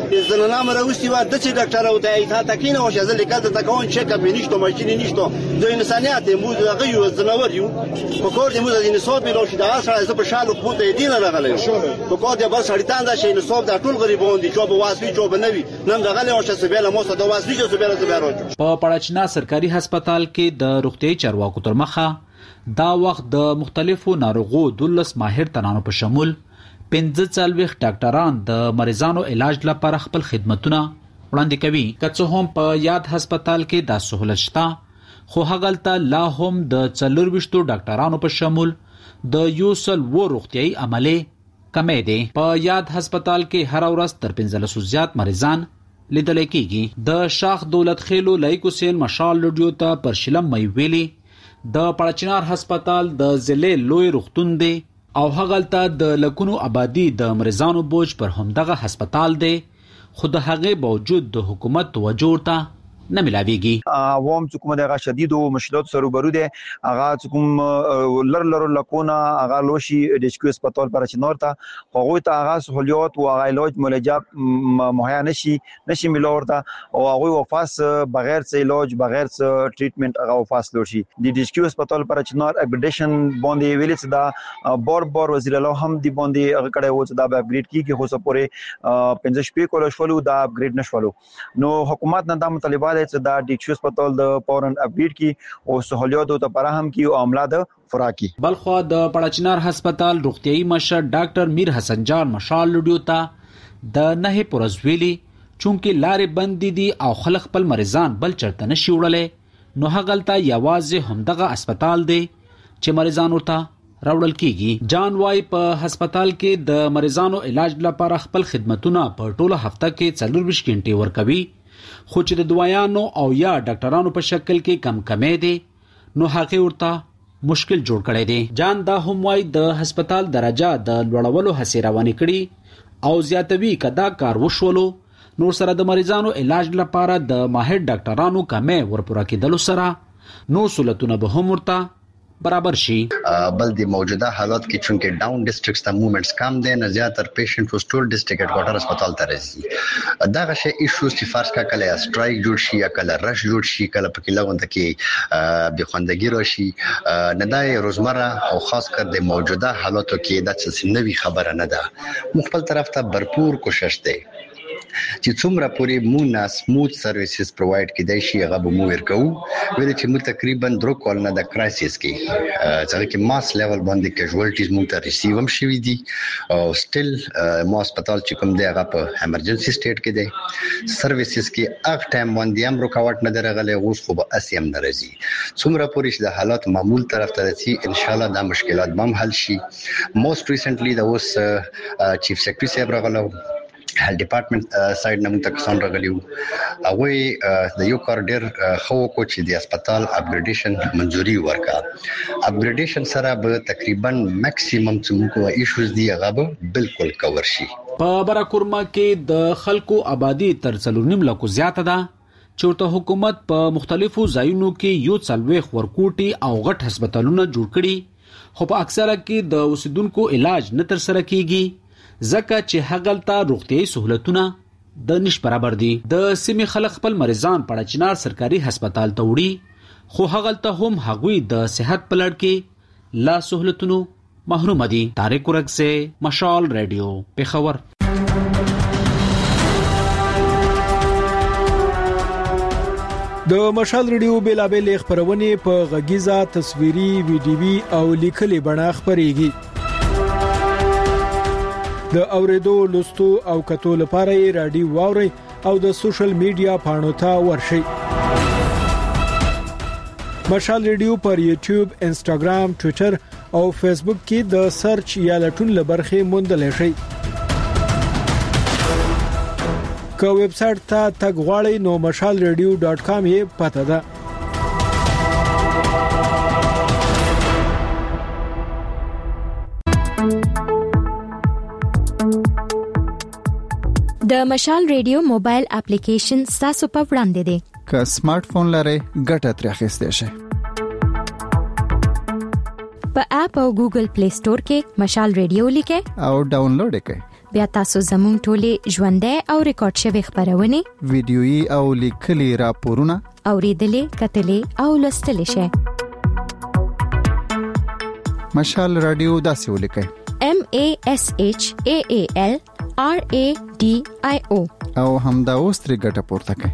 زنانه مروستی و د چې ډاکټر او ته ایته تکینه او شزل کده تکون چک اپ نشته ماشین نشته د انسانیت مو هغه یو زناور یو په کور دې مو د نصاب له شي د اصل ز په شالو خو ته دینه راغلی په کور دې بس اړتان دا شي نصاب د ټول غریبون دي چې په واسوي چې بنوي نن دغه او شسبیله مو د واسوي چې سبیله زبرو په پړچنا سرکاري هسپتال کې د روغتي چارواکو تر مخه دا وخت د مختلفو ناروغو دولس ماهر تنانو په شمول پنځه څلويخ ډاکټران د مریضانو علاج لپاره خپل خدماتونه وړاندې کوي که څه هم په یاد هسپتال کې دا سہولت شته خو هغلته لا هم د څلورويشتو ډاکټرانو په شمول د یوسل و روغتيایي عملې کمې دي په یاد هسپتال کې هر ورځ تر پنځلسو زیات مریضان لیدل کېږي د شاخ دولت خېلو لایکو سین مشال لډیو ته پر شلم مې ویلي د پړچنار هسپتال د ضلع لوی روغتون دی او هغلته د لکونو آبادی د مریضانو بوج پر همدغه هسپتال دی خو د هغه باوجود د حکومت توجه ورته نه ملاويږي عوام چې کوم دغه شدید او مشکلات سره روبرو دي هغه چې کوم لر لر لکونه هغه لوشي د ایچ کیو هسپتال پر چنور ته هغه ته هغه سہولیات او هغه علاج ملجا مهیا نشي نشي ملورته او هغه وفاس بغیر څه علاج بغیر څه ټریټمنټ هغه وفاس لوشي د ایچ کیو هسپتال پر چنور اپګریډیشن باندې ویل چې دا بار بار وزیر الله هم دی باندې هغه کړه و چې دا اپګریډ کیږي خو سپورې پنځه شپې کول شولو دا اپګریډ نشولو نو حکومت نه دا مطالبه چې دا د ایچ هسپتال د پورن اپډیټ کی او سہولیات ته فراهم کی او عمله د فراکی بلخو د پړچنار هسپتال روغتيایي مشر ډاکټر میر حسن جان مشال لډیو ته د نه پرزویلی چونکه لارې بندې دي او خلک خپل مریضان بل چرته نشي وړلې نو هغلته یوازې همدغه هسپتال دی چې مریضان ورته راوړل کیږي جان وای په هسپتال کې د مریضانو علاج لپاره خپل خدماتونه په ټوله هفته کې څلور ویشت غنټې ورکوي خو چې د دوايانو او یا ډاکټرانو په شکل کې کم کمې دي نو هغه ورته مشکل جوړ کړی دی جان دا هم وای د هسپتال درجه د لوړولو هڅې روانې کړي او زیاتوي کدا کار وشولو نور سره د مریضانو علاج لپاره د ماهر ډاکټرانو کمې ورپوره کېدل سره نو سہولتونه به هم ورته برابر شي بل د موجوده حالات کې چونکه ډاون ډیسټریکټس ته موومېنټس کم دي نه زیاتره پیشنټ وستول ډیسټریکټ هډ کوارټر هسپتال ته راځي دا غشه ایشوز چې فرض کا کله سټرایک جوړ شي یا کله رش جوړ شي کله په کله غونډه کې به خوندګي راشي نه دا روزمره او خاص کر د موجوده حالاتو کې د څه نوي خبره نه ده مخبل طرف ته भरपूर کوشش دی چې څومره پوری مونږه سموث سرویسز پرووايډ کړي شي هغه به مو ورکو ویل چې مو تقریبا درو کال نه د کرایسس کې ځکه چې ماس لیول باندې کیژوالټیز مو ته ریسیو هم شوی دي او سټیل مو هسپتال چې کوم دی هغه په ایمرجنسي سټیټ کې دی سرویسز کې اګ ټایم باندې هم رکاوټ نه درغله اوس خو به اسیم ناراضي څومره پوری چې د حالات معمول طرف ته رسي ان شاء الله دا مشکلات به حل شي موست ریسنټلی دا اوس چیف سیکریټری صاحب راغلو هل ډپارټمنټ سایډ نه موږ تکسان راغلیو هغه د یو کار ډیر خو کو چې د هسپتال اپګریډیشن منځوري ورکا اپګریډیشن سره به تقریبا ماکسیمم چې موږ ایشوز دی هغه به بالکل کور شي په براکورما کې د خلکو آبادی تر څلور نیم لکو زیاته ده چې حکومت په مختلفو ځایونو کې یو څلويخ ورکوټي او غټ هسپتالونه جوړ کړي خو په اکثره کې د اوسیدونکو علاج نه تر سره کیږي ځکه چې هغلته روغتيایي سہولتونه د نش برابر دي د سیمې خلک خپل مریضان پړچنار سرکاري هسپتال ته وړي خو هغلته هم هغوی د صحت پلړ کې لا سہولتونو محروم دي طارق ورک سے مشال ریډیو پیښور د مشال ریډیو بیلابل خبرونه په غږیزه تصویري ویډیوي او لیکلي بڼه خبريږي د اوریدو لوستو او کتو لپاره یې رادیو واوري او د سوشل میډیا پاڼو ته ورشئ مشال ریډیو پر یوټیوب انسټاګرام ټوئیټر او فیسبوک کې د سرچ یا لټون لبرخه موندل شئ که ویب سټ ته تګ غواړئ نو مشال ریډیو ډاټ کام یې پته ده د مشال ریډیو موبایل اپلیکیشن تاسو په وړاندې دی که سمارټ فون لرئ ګټه ترې اخیستئ شئ په اپ او ګوګل پلی سٹور کې مشال ریډیو لیکئ او ډاونلوډ یې کړئ بیا تاسو زموږ ټولې ژوندۍ او ریکارډ شوی خبرونه ویډیويي او لیکلي راپورونه اوریدلې کتلې او لوستلې شئ. مشال رادیو داسې ولیکئ: M A S H A A L R A D I O او همدا اوس ترې ګټه پورته کړئ.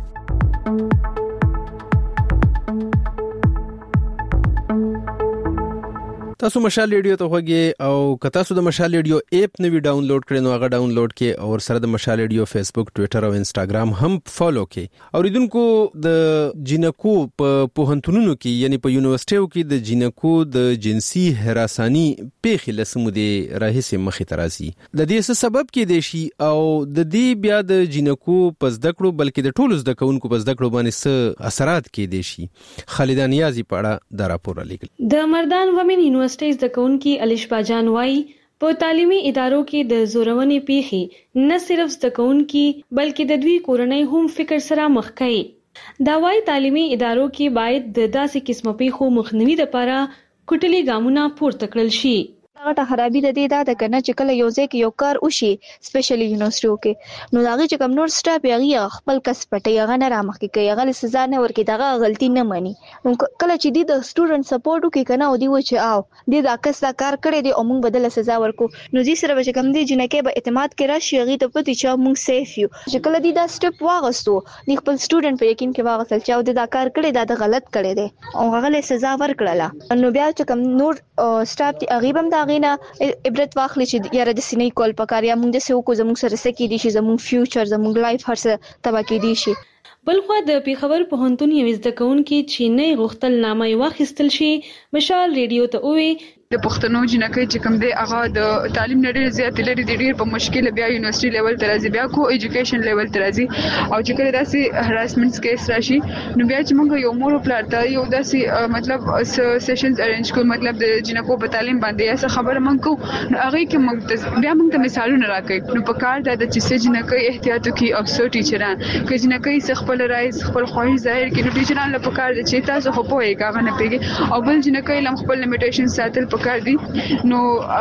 تاسو مشال ریډیو ته وګورئ او که تاسو د مشال ریډیو اپ نوی ډاونلوډ کړئ نو هغه ډاونلوډ کړئ او سره د مشال ریډیو فیسبوک، ټوئیټر او انستګرام هم فالو کړئ. اوریدونکو د جنکو په پوهنتونونو کې یعنی په یونیورسيټیو کې د جنکو د جنسي هراساني پیښې لسمو دي راهیسې مخې ته راځي. د دې څه سبب کې دی شي او د دې بیا د جنکو په زده کړو بلکې د ټولو زده کوونکو په زده کړو باندې څه اثرات کې دي شي. خالد نیازی په اړه دا راپور لیکل. د مردان ومن یونیورسيټي زده کوونکي الشبا جان وايي په تعلیمي ادارو کې د زورونې پیښې نه صرف زده کوونکي بلکې د دوی کورنۍ هم فکر سره مخ کوي. دا وايي تعلیمي ادارو کې باید د داسې قسمه پیښو مخنیوي لپاره کټلي ګامونه پورته کړل شي. هغه خرابې د دې دا د کنه چې کله یو ځای کې یو کار وشي سپیشلی یونیورسيټیو کې نو هغه چې کوم نور سټاف یې خپل کس پټي هغه نه رامخکې کوي، هغه سزا نه ورکړي، دغه غلطي نه مانی. نو کله چې دی د سټوډنټ سپورټ وکړي کنه او دی و چې آو دی دا کس دا کار کړی دی او موږ بدله سزا ورکو نو دې سره به کوم دی جنکه به اعتماد کې راشي، هغه ته پتی چې موږ سیف یو. چې کله دی دا سټپ واغستو دی خپل سټوډنټ په یقین کې واغستل چې او دی دا کار کړی دا د غلط کړی دی او هغه له سزا ورکړله. نو بیا چې کوم نور سټاف دی هغه هم دا غینه عبرت واخلي چې یاره د سینې کول پکار یا موږ د سې وکړو زموږ سره سکی دي شي زموږ فیوچر زموږ لایف هر څه تبا کې دي شي. بلخو د پیښور پوهنتون یو زده کوونکي چې نه غوښتل نامه واخیستل شي مشال ریډیو ته وې د پښتنو جنکې چې کوم دی هغه د تعلیم نه ډېر زیات لري د ډېر په مشکل بیا یونیورسيټي لیول ته راځي، بیا کو ایجوکیشن لیول ته راځي او چې کله داسې هراسمنټس کیس راشي نو بیا چې موږ یو مور پلار ته یو داسې مطلب سیشنز ارینج کو مطلب د جنکو په تعلیم باندې یا خبره موږ کو نو هغه کې موږ بیا موږ ته مثالونه راکړي نو په کار د چې جنکې احتیاط کوي اکثر ټیچران که جنکې خپل رائے خپل خواهش ظاهر کړي نو ټیچران له په کار د چې تاسو خو په یې کاغه نه پیږي او بل جنکې لم خپل لیمیټیشن ساتل پکار دي نو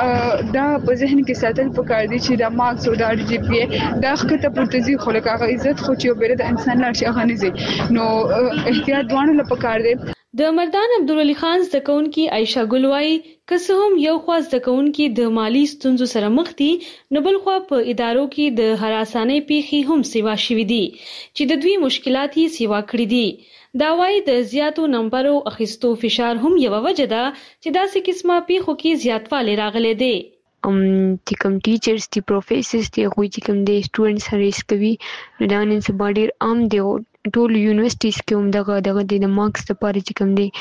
دا په ذهن کې ساتل پکار دي چې دا مارکس او دا جی پی ای دا ښکته پورته ځي خو لکه هغه عزت خو چې بیره د انسان لار شي هغه نه ځي نو احتیاط دوانه له پکار دي. د مردان عبدالعلی خان زده کوونکي عائشہ ګل وايي که څه هم یو خوا زده کوونکي د مالی ستونزو سره مخ دي نو بل خوا په ادارو کې د هراسانۍ پیښې هم سیوا شوې دي چې د دوی مشکلات یې سیوا کړې دي. دا وايي د زیاتو نمبرو اخیستو فشار هم یو وجه ده چې داسې قسمه پیښو کې زیاتوالی راغلی دی. ام چې کوم ټیچرز دي پروفیسرز دي هغوی چې کوم دی سټوډنټس هریس کوي نو دا نن سبا ډېر عام دی ټول یونیورسيټیز کې هم دغه دغه د مارکس لپاره چې کوم دی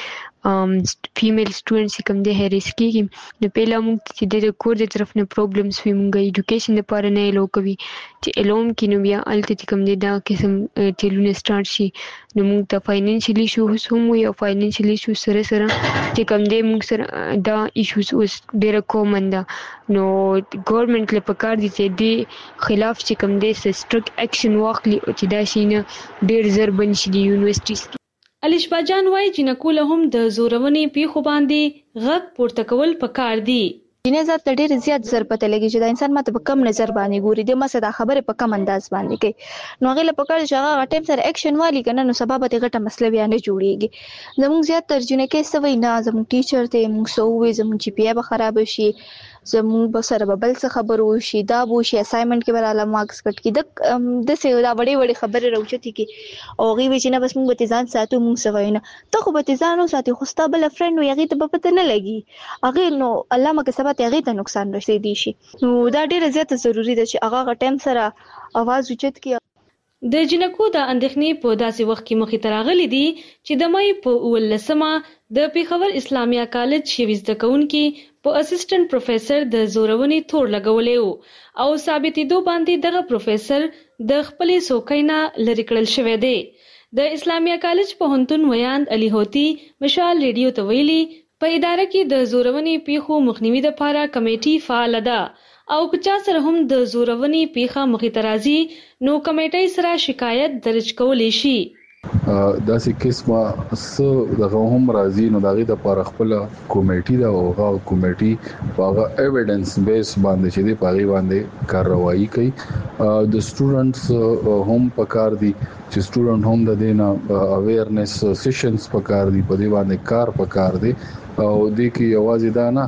فیمیل سټوډنټس کوم دی هریس کیږي نو پیله موږ چې د کور د طرف نه پرابلمز وي موږ ایجوکیشن لپاره نه الو کوي چې الوم کې نو بیا الته کوم دی دا قسم تیلونه سٹارټ شي نو موږ ته فاینانشلی ایشوز هم وي او فاینانشلی ایشوز سره سره چې کوم دی موږ سره دا ایشوز اوس ډېر کومن ده نو ګورنمنت له پکار دي چې دی خلاف چې کوم دی سټرک اکشن واخلي او چې دا شي نه ډېر زر بنشي د یونیورسيټیز. الشبا جان وايي جنکو له هم د زورونې پیښو باندې غږ پورته کول پکار دي. جنې ذات ډېر زیات زر پته لګي چې دا انسان ماته په کم نظر باندې ګوري د مسه دا خبره په کم انداز باندې کوي نو هغه له پکړ چې هغه ټیم سره اکشن والی کنه نو سبب ته غټه مسله بیا نه جوړیږي. زموږ زیات ترجمه کې سوي نه زموږ ټیچر ته موږ سوې زموږ جی پی ای به خراب شي زموږ به سره بل څه خبرو شي دا بو شي اسایمنت کې براله مارکس کټ کی د د سه دا وړي وړي خبره راوچتي کی او غي وی چې نه بس موږ به ځان ساتو موږ سوي نه ته خو به ځان او ساتي خو ستا بل فرند وي هغه ته په پته نه لګي هغه نو الله مکه سبا ته هغه ته نقصان رسیدي شي نو دا ډیره زیاته ضروری ده چې هغه ټیم سره आवाज اوچت کی. د جنکو د اندېښنې په داسې وخت کې مخې ته راغلي دي چې د مای په اولسمه د پیښور اسلامیه کالج شوي زده کوونکي په اسسټنټ پروفیسر د زورونې تور لګولې وو او ثابتېدو باندې دغه پروفیسر د خپلې څوکۍ نه لرې کړل شوی دی. د اسلامیه کالج پوهنتون ویاند علي هوتي مشال ریډیو ته ویلي په اداره کې د زورونې پیښو مخنیوي لپاره کمیټي فعال ده او که چا سره هم د زورونې پیښه مخې ته راځي نو کمیټې سره شکایت درج کولی شي. داسې قسمه س دغه هم راځي نو دغه د پر خپل کمیټي دا او هغه کمیټي هغه ایویډنس بیس باندې چې دی پاغي باندې کاروایی کوي د سټوډنټس هم پکار دي چې سټوډنټ هم د دینا اویرنس سیشنز پکار دي په دی باندې کار پکار دي او د کی आवाज دا نه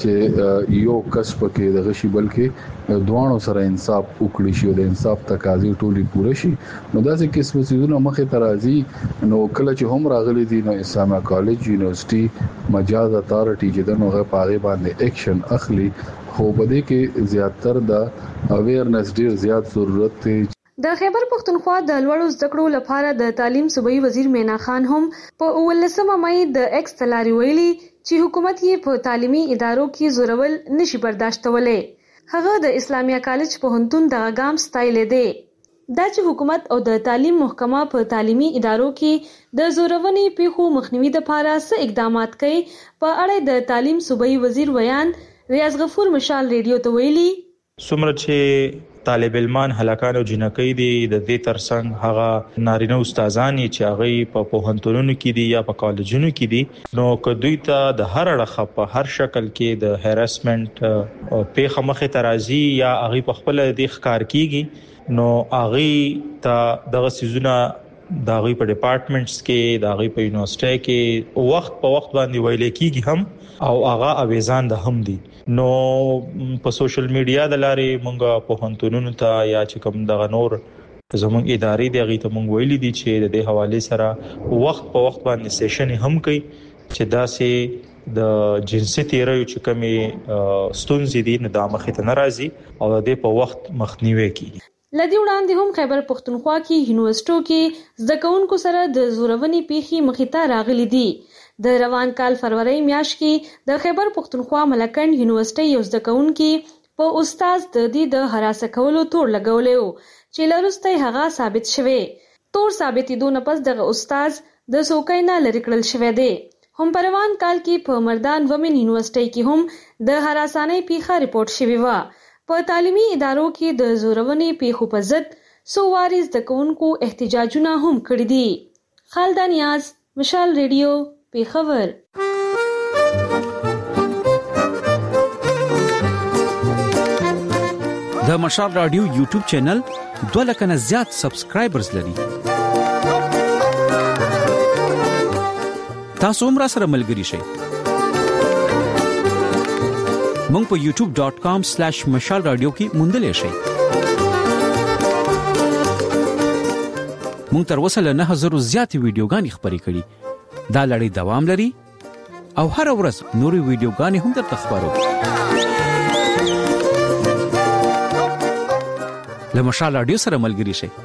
چې یو کس پکې د غشي بلکې دوانو سره انصاف وکړي شي او د انصاف تقاضي ټولي پوره شي نو دا چې کیسه سيزونه مخه ترازی نو کله چې هم راغلي دي نو اسلامي کالج یونیورسيټي مجاز اتارټي چې د نوغه پاغي باندې اکشن اخلي خو بده کې زیاتر د اویرنس ډیر زیات ضرورت دی. د خیبر پختونخوا د لوړو زده کړو لپاره د تعلیم صوبایي وزیر مینا خان هم په اولسمه مې د ایکس تلاري ویلي چې حکومت یې په تعلیمي ادارو کې زورول نشي برداشتولای. هغه د اسلامیه کالج په هنتون د غام سټایل دی دا چې حکومت او د تعلیم محکمه په تعلیمي ادارو کې د زورونې پیښو مخنیوي لپاره څه اقدامات کوي په اړه د تعلیم صوبایي وزیر ویان ریاض غفور مشال ریډیو ته ویلي څومره چې طالب علمان هلاکان او جنکۍ دي د دې ترڅنګ هغه نارینه استادان چې هغه په پوهنتونونو کې دي یا په کالجونو کې دي نو کدوې ته د هر اړخ په هر شکل کې د هراسمنت په خمخه ترازی یا هغه په خپل د ښکار کیږي نو هغه ته دغه سيزونه د هغه په ډپارټمنټس کې د هغه په یونیورسيټي کې وخت په وخت باندې ویل کیږي هم او هغه اویزان د هم دي نو په سوشل میډیا د لارې مونږه په هنتونونو ته یا چې کوم دغه نور زموږ ادارې دغه ته مونږ ویلي دي چې د دې حواله سره وخت په وخت باندې سیشن هم کوي چې دا سه د جنسي تیرایو چې کومي ستونزې دي نه د مخې ته ناراضي او د دې په وخت مخنیوي کوي. لدی وړاندې هم خیبر پختونخوا کې یونیورسيټو کې زده کوونکو سره د زورونې پیښې مخې ته راغلي دي. د روان کال فروری میاشت کې د خیبر پختونخوا ملکند یونیورسيټي یو زده کوونکي په استاد د دې د هراسه کولو تور لګولیو چې لروسته هغه ثابت شوه. تور ثابتېدو نه پس دغه استاد د سوکینا لری کړل شوه دی. هم په روان کال کې په مردان ومن یونیورسيټي کې هم د هراسانې پیښه ریپورت شوی و. په تعلیمي ادارو کې د زورونې پیښو په ضد سو واري زده کوونکو احتجاجونه هم کړی دي. خالد نیاز مشال ریډیو پیښور. د مشال رادیو یوټیوب چینل دوه لک نه زیات سبسکرایبرز لري. تاسو هم را سره ملګري شئ. مونږ په یوټیوب ډاٹ کام سلیش مشال رادیو کې موندلای شئ. مونږ تر اوسه له نه هزار زیات ویډیوګانې خپرې کړې. دا لړۍ دوام لري او هر ورځ نوري ویډیوګانې هم درته خبرو. له مشال رادیو سره ملګري شئ.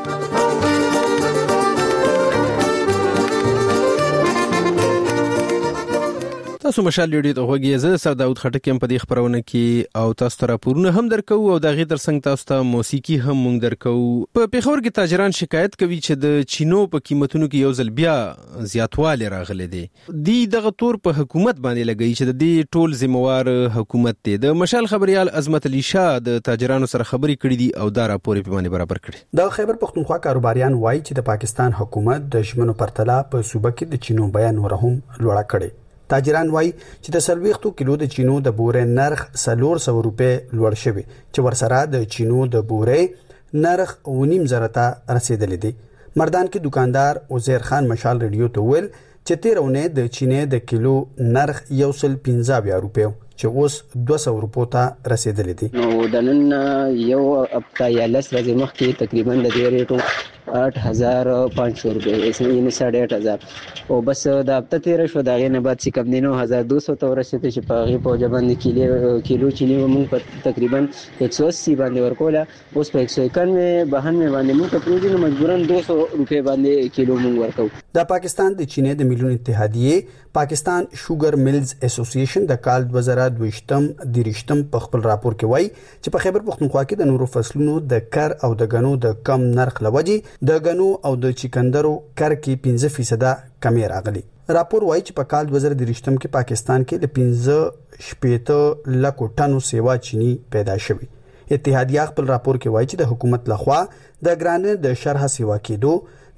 تاسو مشال ریډیو ته وګورئ. زه سر داوود خټک په دې خبرونه کې او تاسو ته راپورونه هم درکو او د غیر ترڅنګ تاسو ته موسیقي هم مونږ درکو. په پیښور کې تاجران شکایت کوي چې د چینو په قیمتونو کې یو ځل بیا زیاتوالی راغلی دی. دی دغه تور په حکومت باندې لګی چې د دې ټول ذمہوار حکومت دی. د مشال خبريال عظمت علي شاه د تاجرانو سره خبرې کړې دي او دا راپور په باندې برابر کړي. د خیبر پختونخوا کاروباریان وایي چې د پاکستان حکومت د ژمنو پرتله په صوبه کې د چینو بیان ورهم لوړه کړي. تاجران وایي چې د سلويختو کیلو د چینو د بورې نرخ څلور سوه روپے لوړ شوی چې ورسره د چینو د بورې نرخ ونیم زره ته رسیدلی دی. مردان کې دکاندار عزیر خان مشال ریډیو ته ویل چې تیرونه د چینې د کیلو نرخ یو سل پنځه روپے چې اوس دوه سوه روپو ته رسیدلی دی. نو د نن یو هفته یا لس ورځې مخکې تقریبا د دې ریټو आठ हजार पाँच सौ रुपये ऐसे यानी साढ़े आठ हजार और बस दाबता तेरह शो दागे ने बाद से कब दिनों हजार दो सौ तो रस्ते पे चिपागी पौजा बंद किले किलो चीनी वो मुंग पर तकरीबन एक सौ अस्सी बांधे और कोला उस पर एक सौ इक्यानवे बहन में बांधे मुंग का प्रोजन मजबूरन दो सौ रुपये बांधे किलो मुंग वर्कौ. د پاکستان د چینې د میلونو اتحادیه پاکستان شوګر ملز اسوسییشن د کال دوه زره دوه دیرشتم په خپل راپور کې وایي چې په خیبر پختونخوا کې د نورو فصلونو د کر او د غنو د کم نرخ لوجي د غنو او د چکندرو کر کې پنځه فیصد کمی راغلي. راپور وایي چې په کال دوه زره دیرشتم کې پاکستان کې د پنځه شپږ لک ټنو سیوا چینی پیدا شوی. اتحادیه خپل راپور کې وایي چې د حکومت لخوا د ګرانه د شرح سیوا کېدو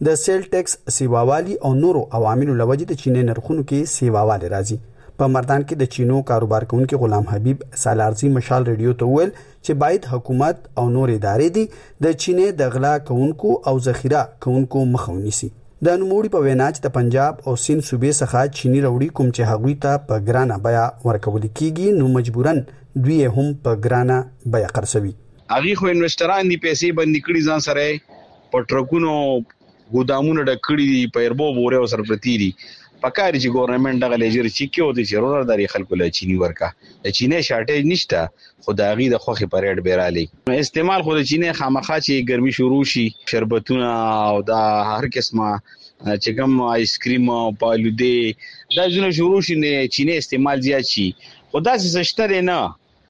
د سیل ټیکس سیواوالي او نورو عواملو لوجې د چینې نرخونو کې سیواواله راځي. په مردان کې د چینو کاروبار کوونکي غلام حبیب سالارزي مشال ریډیو ته ویل چې باید حکومت او نور ادارې دي د چینې د غلا کوونکو او ذخیره کوونکو مخه ونیسي. د نوموړي په وینا چې د پنجاب او سند صوبې څخه چینی راوړي کوم چې هغوی ته په ګرانه بیا ورکول کیږي نو مجبورن دوی هم په ګرانه بیا خرڅوي. هغه خو انویسټران دي پیسې باندې کړي ځان سره په ټرکونو ګودامونو ډکړي په ایربو بوره او سرپرتی دي. پکاري چې ګورنمنت دغه لجر چې کیو دي چې رولر داري خلکو له چینی ورکا د چینه شارټیج نشته خدایي د خوخي پریډ بیرالي استعمال خو د چینه خامخا چې ګرمي شروع شي شربتونه او دا هر قسمه چې کوم آیس کریم او پالوده دا زونه شروع شي نه چینه استعمال زیات شي خدا سي سشتره نه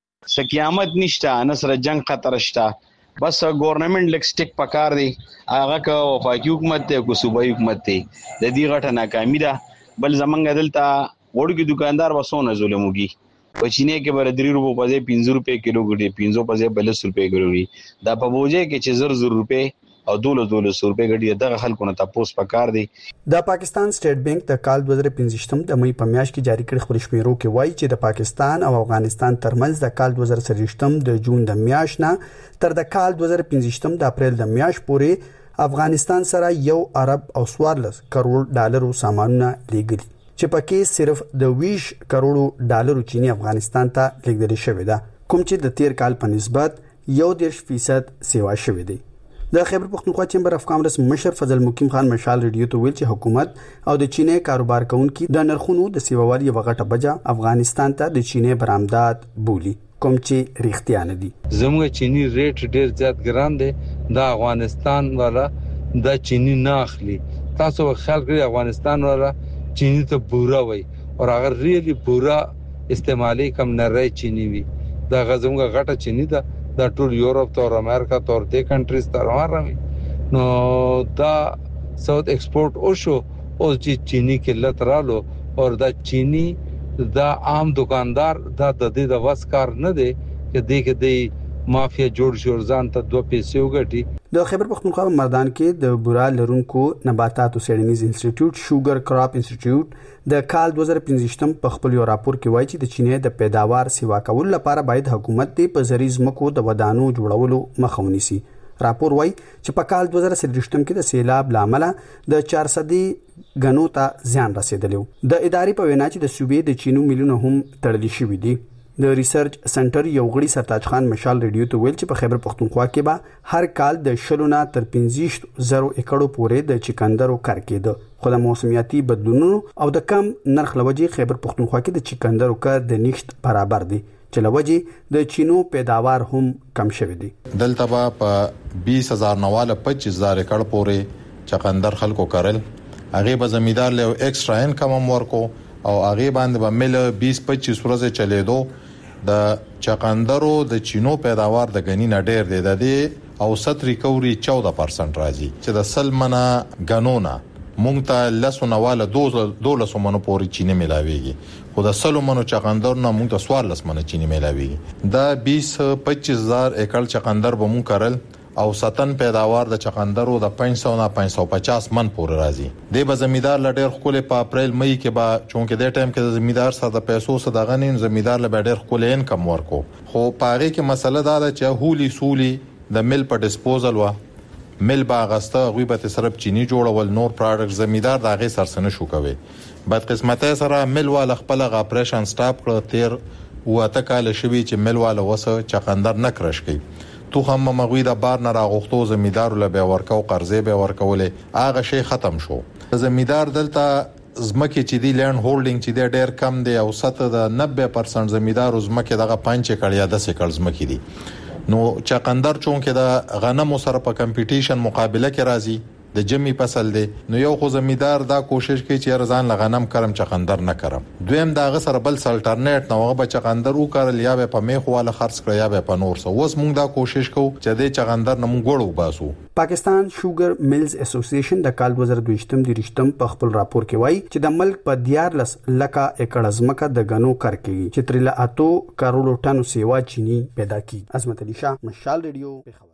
سقیامت نشته نه سره جنگ خطر شته بس ګورنمنت لک سټیک پکار دی هغه کو وفاقي حکومت ته کو صوبایي حکومت ته د دې غټه ناکامي ده بل زمنګ دلته وړوکی دکاندار وسونه ظلموږي په چینه کې بر درې روپو په ځای پنځه روپے کیلو ګډي پنځه په ځای بلس روپے ګړوي دا په بوجه کې چې زر زر روپے او دوله دوله روپے ګډي دغه خلکو نه تاسو پکار دی. د پاکستان سټیټ بانک د کال دوه زره پنځه د مې په میاشت کې جاری کړی خبري شمیرو کې وایي چې د پاکستان او افغانستان ترمنځ د کال دوه زره سرشتم د جون د میاشت نه تر د کال دوه زره پنځه د اپریل د میاشت پورې افغانستان سره یو ارب او سوارلس کروڑ ډالرو سامانونه لیږلي چې پکې صرف د بیس کروڑ ډالرو چینی افغانستان ته لیږل شوی ده کوم چې د تیر کال په نسبت یو دېرش فیصد سیوا شوی دی. د خیبر پختونخوا چیمبر اف کامرس مشر فضل مقیم خان مشال ریډیو ته ویل چې حکومت او د چینې کاروبار کوونکي د نرخونو د سیواوالي وغټه بجا افغانستان ته د چینې برآمدات بولی کوم چې ریښتیا نه دي. زموږ چینی ریټ ډیر زیات ګران دی د افغانستان والا د چینی نه اخلي تاسو خیال کړئ افغانستان والا چینی ته بورا وای او هغه ریلی بورا استعمالي کم نه راي چینی وي دا غزمګه غټه چینی ده د ټول یورپ تور امریکا تور دې کنټریز تر راوي نو دا ساوث ایکسپورت او شو او چې چینی کې لت رالو او دا چینی دا عام دکاندار دا د دې د واسکار نه دی چې دې کې د مافیا جوړ شو ځان ته دوه پیسې وګټي. د خیبر پختونخوا مردان کې د بورا لرونکو نباتاتو څېړنیز انسټیټیوټ شوګر کراپ انسټیټیوټ د کال دوه زره پنځه په خپل یو راپور کې وایي چې د چینې د پیداوار سیوا کول لپاره باید حکومت د په زریز مکو د ودانو جوړولو مخه ونیسي. راپور وایي چې په کال دوه زره سلويشتم کې د سیلاب لامل د چهارصد غنو ته زیان رسیدلی. د ادارې په وینا چې د صوبې د چینو میلیونه هم تړلي شوي دي. د ریسرچ سنټر یو غړي سرتاج خان مشال ریډیو ته ویل چې په خیبر پختونخوا کې به هر کال د شلونه تر پنځه زره ایکړو پورې د چکندرو کار کېده خو د موسمیاتي بدلونونو او د کم نرخ لوجې خیبر پختونخوا کې د چکندرو کار د نشټ برابر دی چې لوجې د چینو پیداوار هم کم شوی دی. دلته په بیس هزار نواله پچیس هزار ایکړ پورې چکندر خلکو کړل هغه به زمیدار له ایکسترا انکم ورکو او هغه باندې به مل بیس پچیس ورځې چلیدو د چکندرو د چینو پیداوار د غنی نه ډیر دی د دې او ست ریکوري چودہ پرسنټ راځي چې د سلمنا غنونا مونږ ته لسونه دولس منو پورې چینه ملاويږي خو د سلمنو چکندر نه مونږ ته سوارلس منو چینه ملاويږي دا بیس پچیس هزار ایکړ چکندر به مونږ کړل او ستن پیداوار د چکندرو د پنځه سوه نه پنځه سوه پچاس من پورې راځي د به زمیدار لډیر خپل په اپریل مئی کې با چونکه د ټایم کې زمیدار سره د پیسو سره د غنین زمیدار له ډیر خپل انکم ورکو خو پاره کې مسله دا ده چې هولي سولي د مل په ډیسپوزل وا مل باغسته غوي به صرف چینی جوړول نور پروډکټ زمیدار د غي سرسنه شو کوي بد قسمته سره مل ول خپل غ اپریشن سټاپ کړ تیر وته کال شوی چې مل ول وسه چقندر نکرش کی تو هم مغوی د بار نه راغختو زمیدار له به ورکو قرضې به ورکولې اغه شی ختم شو زمیدار دلته زمکه چې دی لند هولډینګ چې دی ډیر کم دی او سطح د نوي پرسنټ زمیدار زمکه دغه پنځه کړیا د سکل زمکه دي نو چقندر چونکه د غنمو سره په کمپټیشن مقابله کې راځي د جمی فصل دی نو یو خو زمیدار دا کوشش کوي چې رضان لغنم کرم چقندر نه کرم دویم دا غسر بل سلټرنیټ نو هغه چقندر وکړل یا به په میخ والا خرڅ کړ یا به په نور سو اوس موږ دا کوشش کوو چې د چقندر نه موږ غوړو باسو. پاکستان شوګر میلز اسوسییشن د کال دوه زره دوه د رښتم په خپل راپور کې وایي چې د ملک په دیارلس لکه ایکړ ځمکه د غنو کار کوي چې تر له اتو کروڑ ټن سیوا چینی پیدا کی. عظمت علي شاه مشال ریډیو.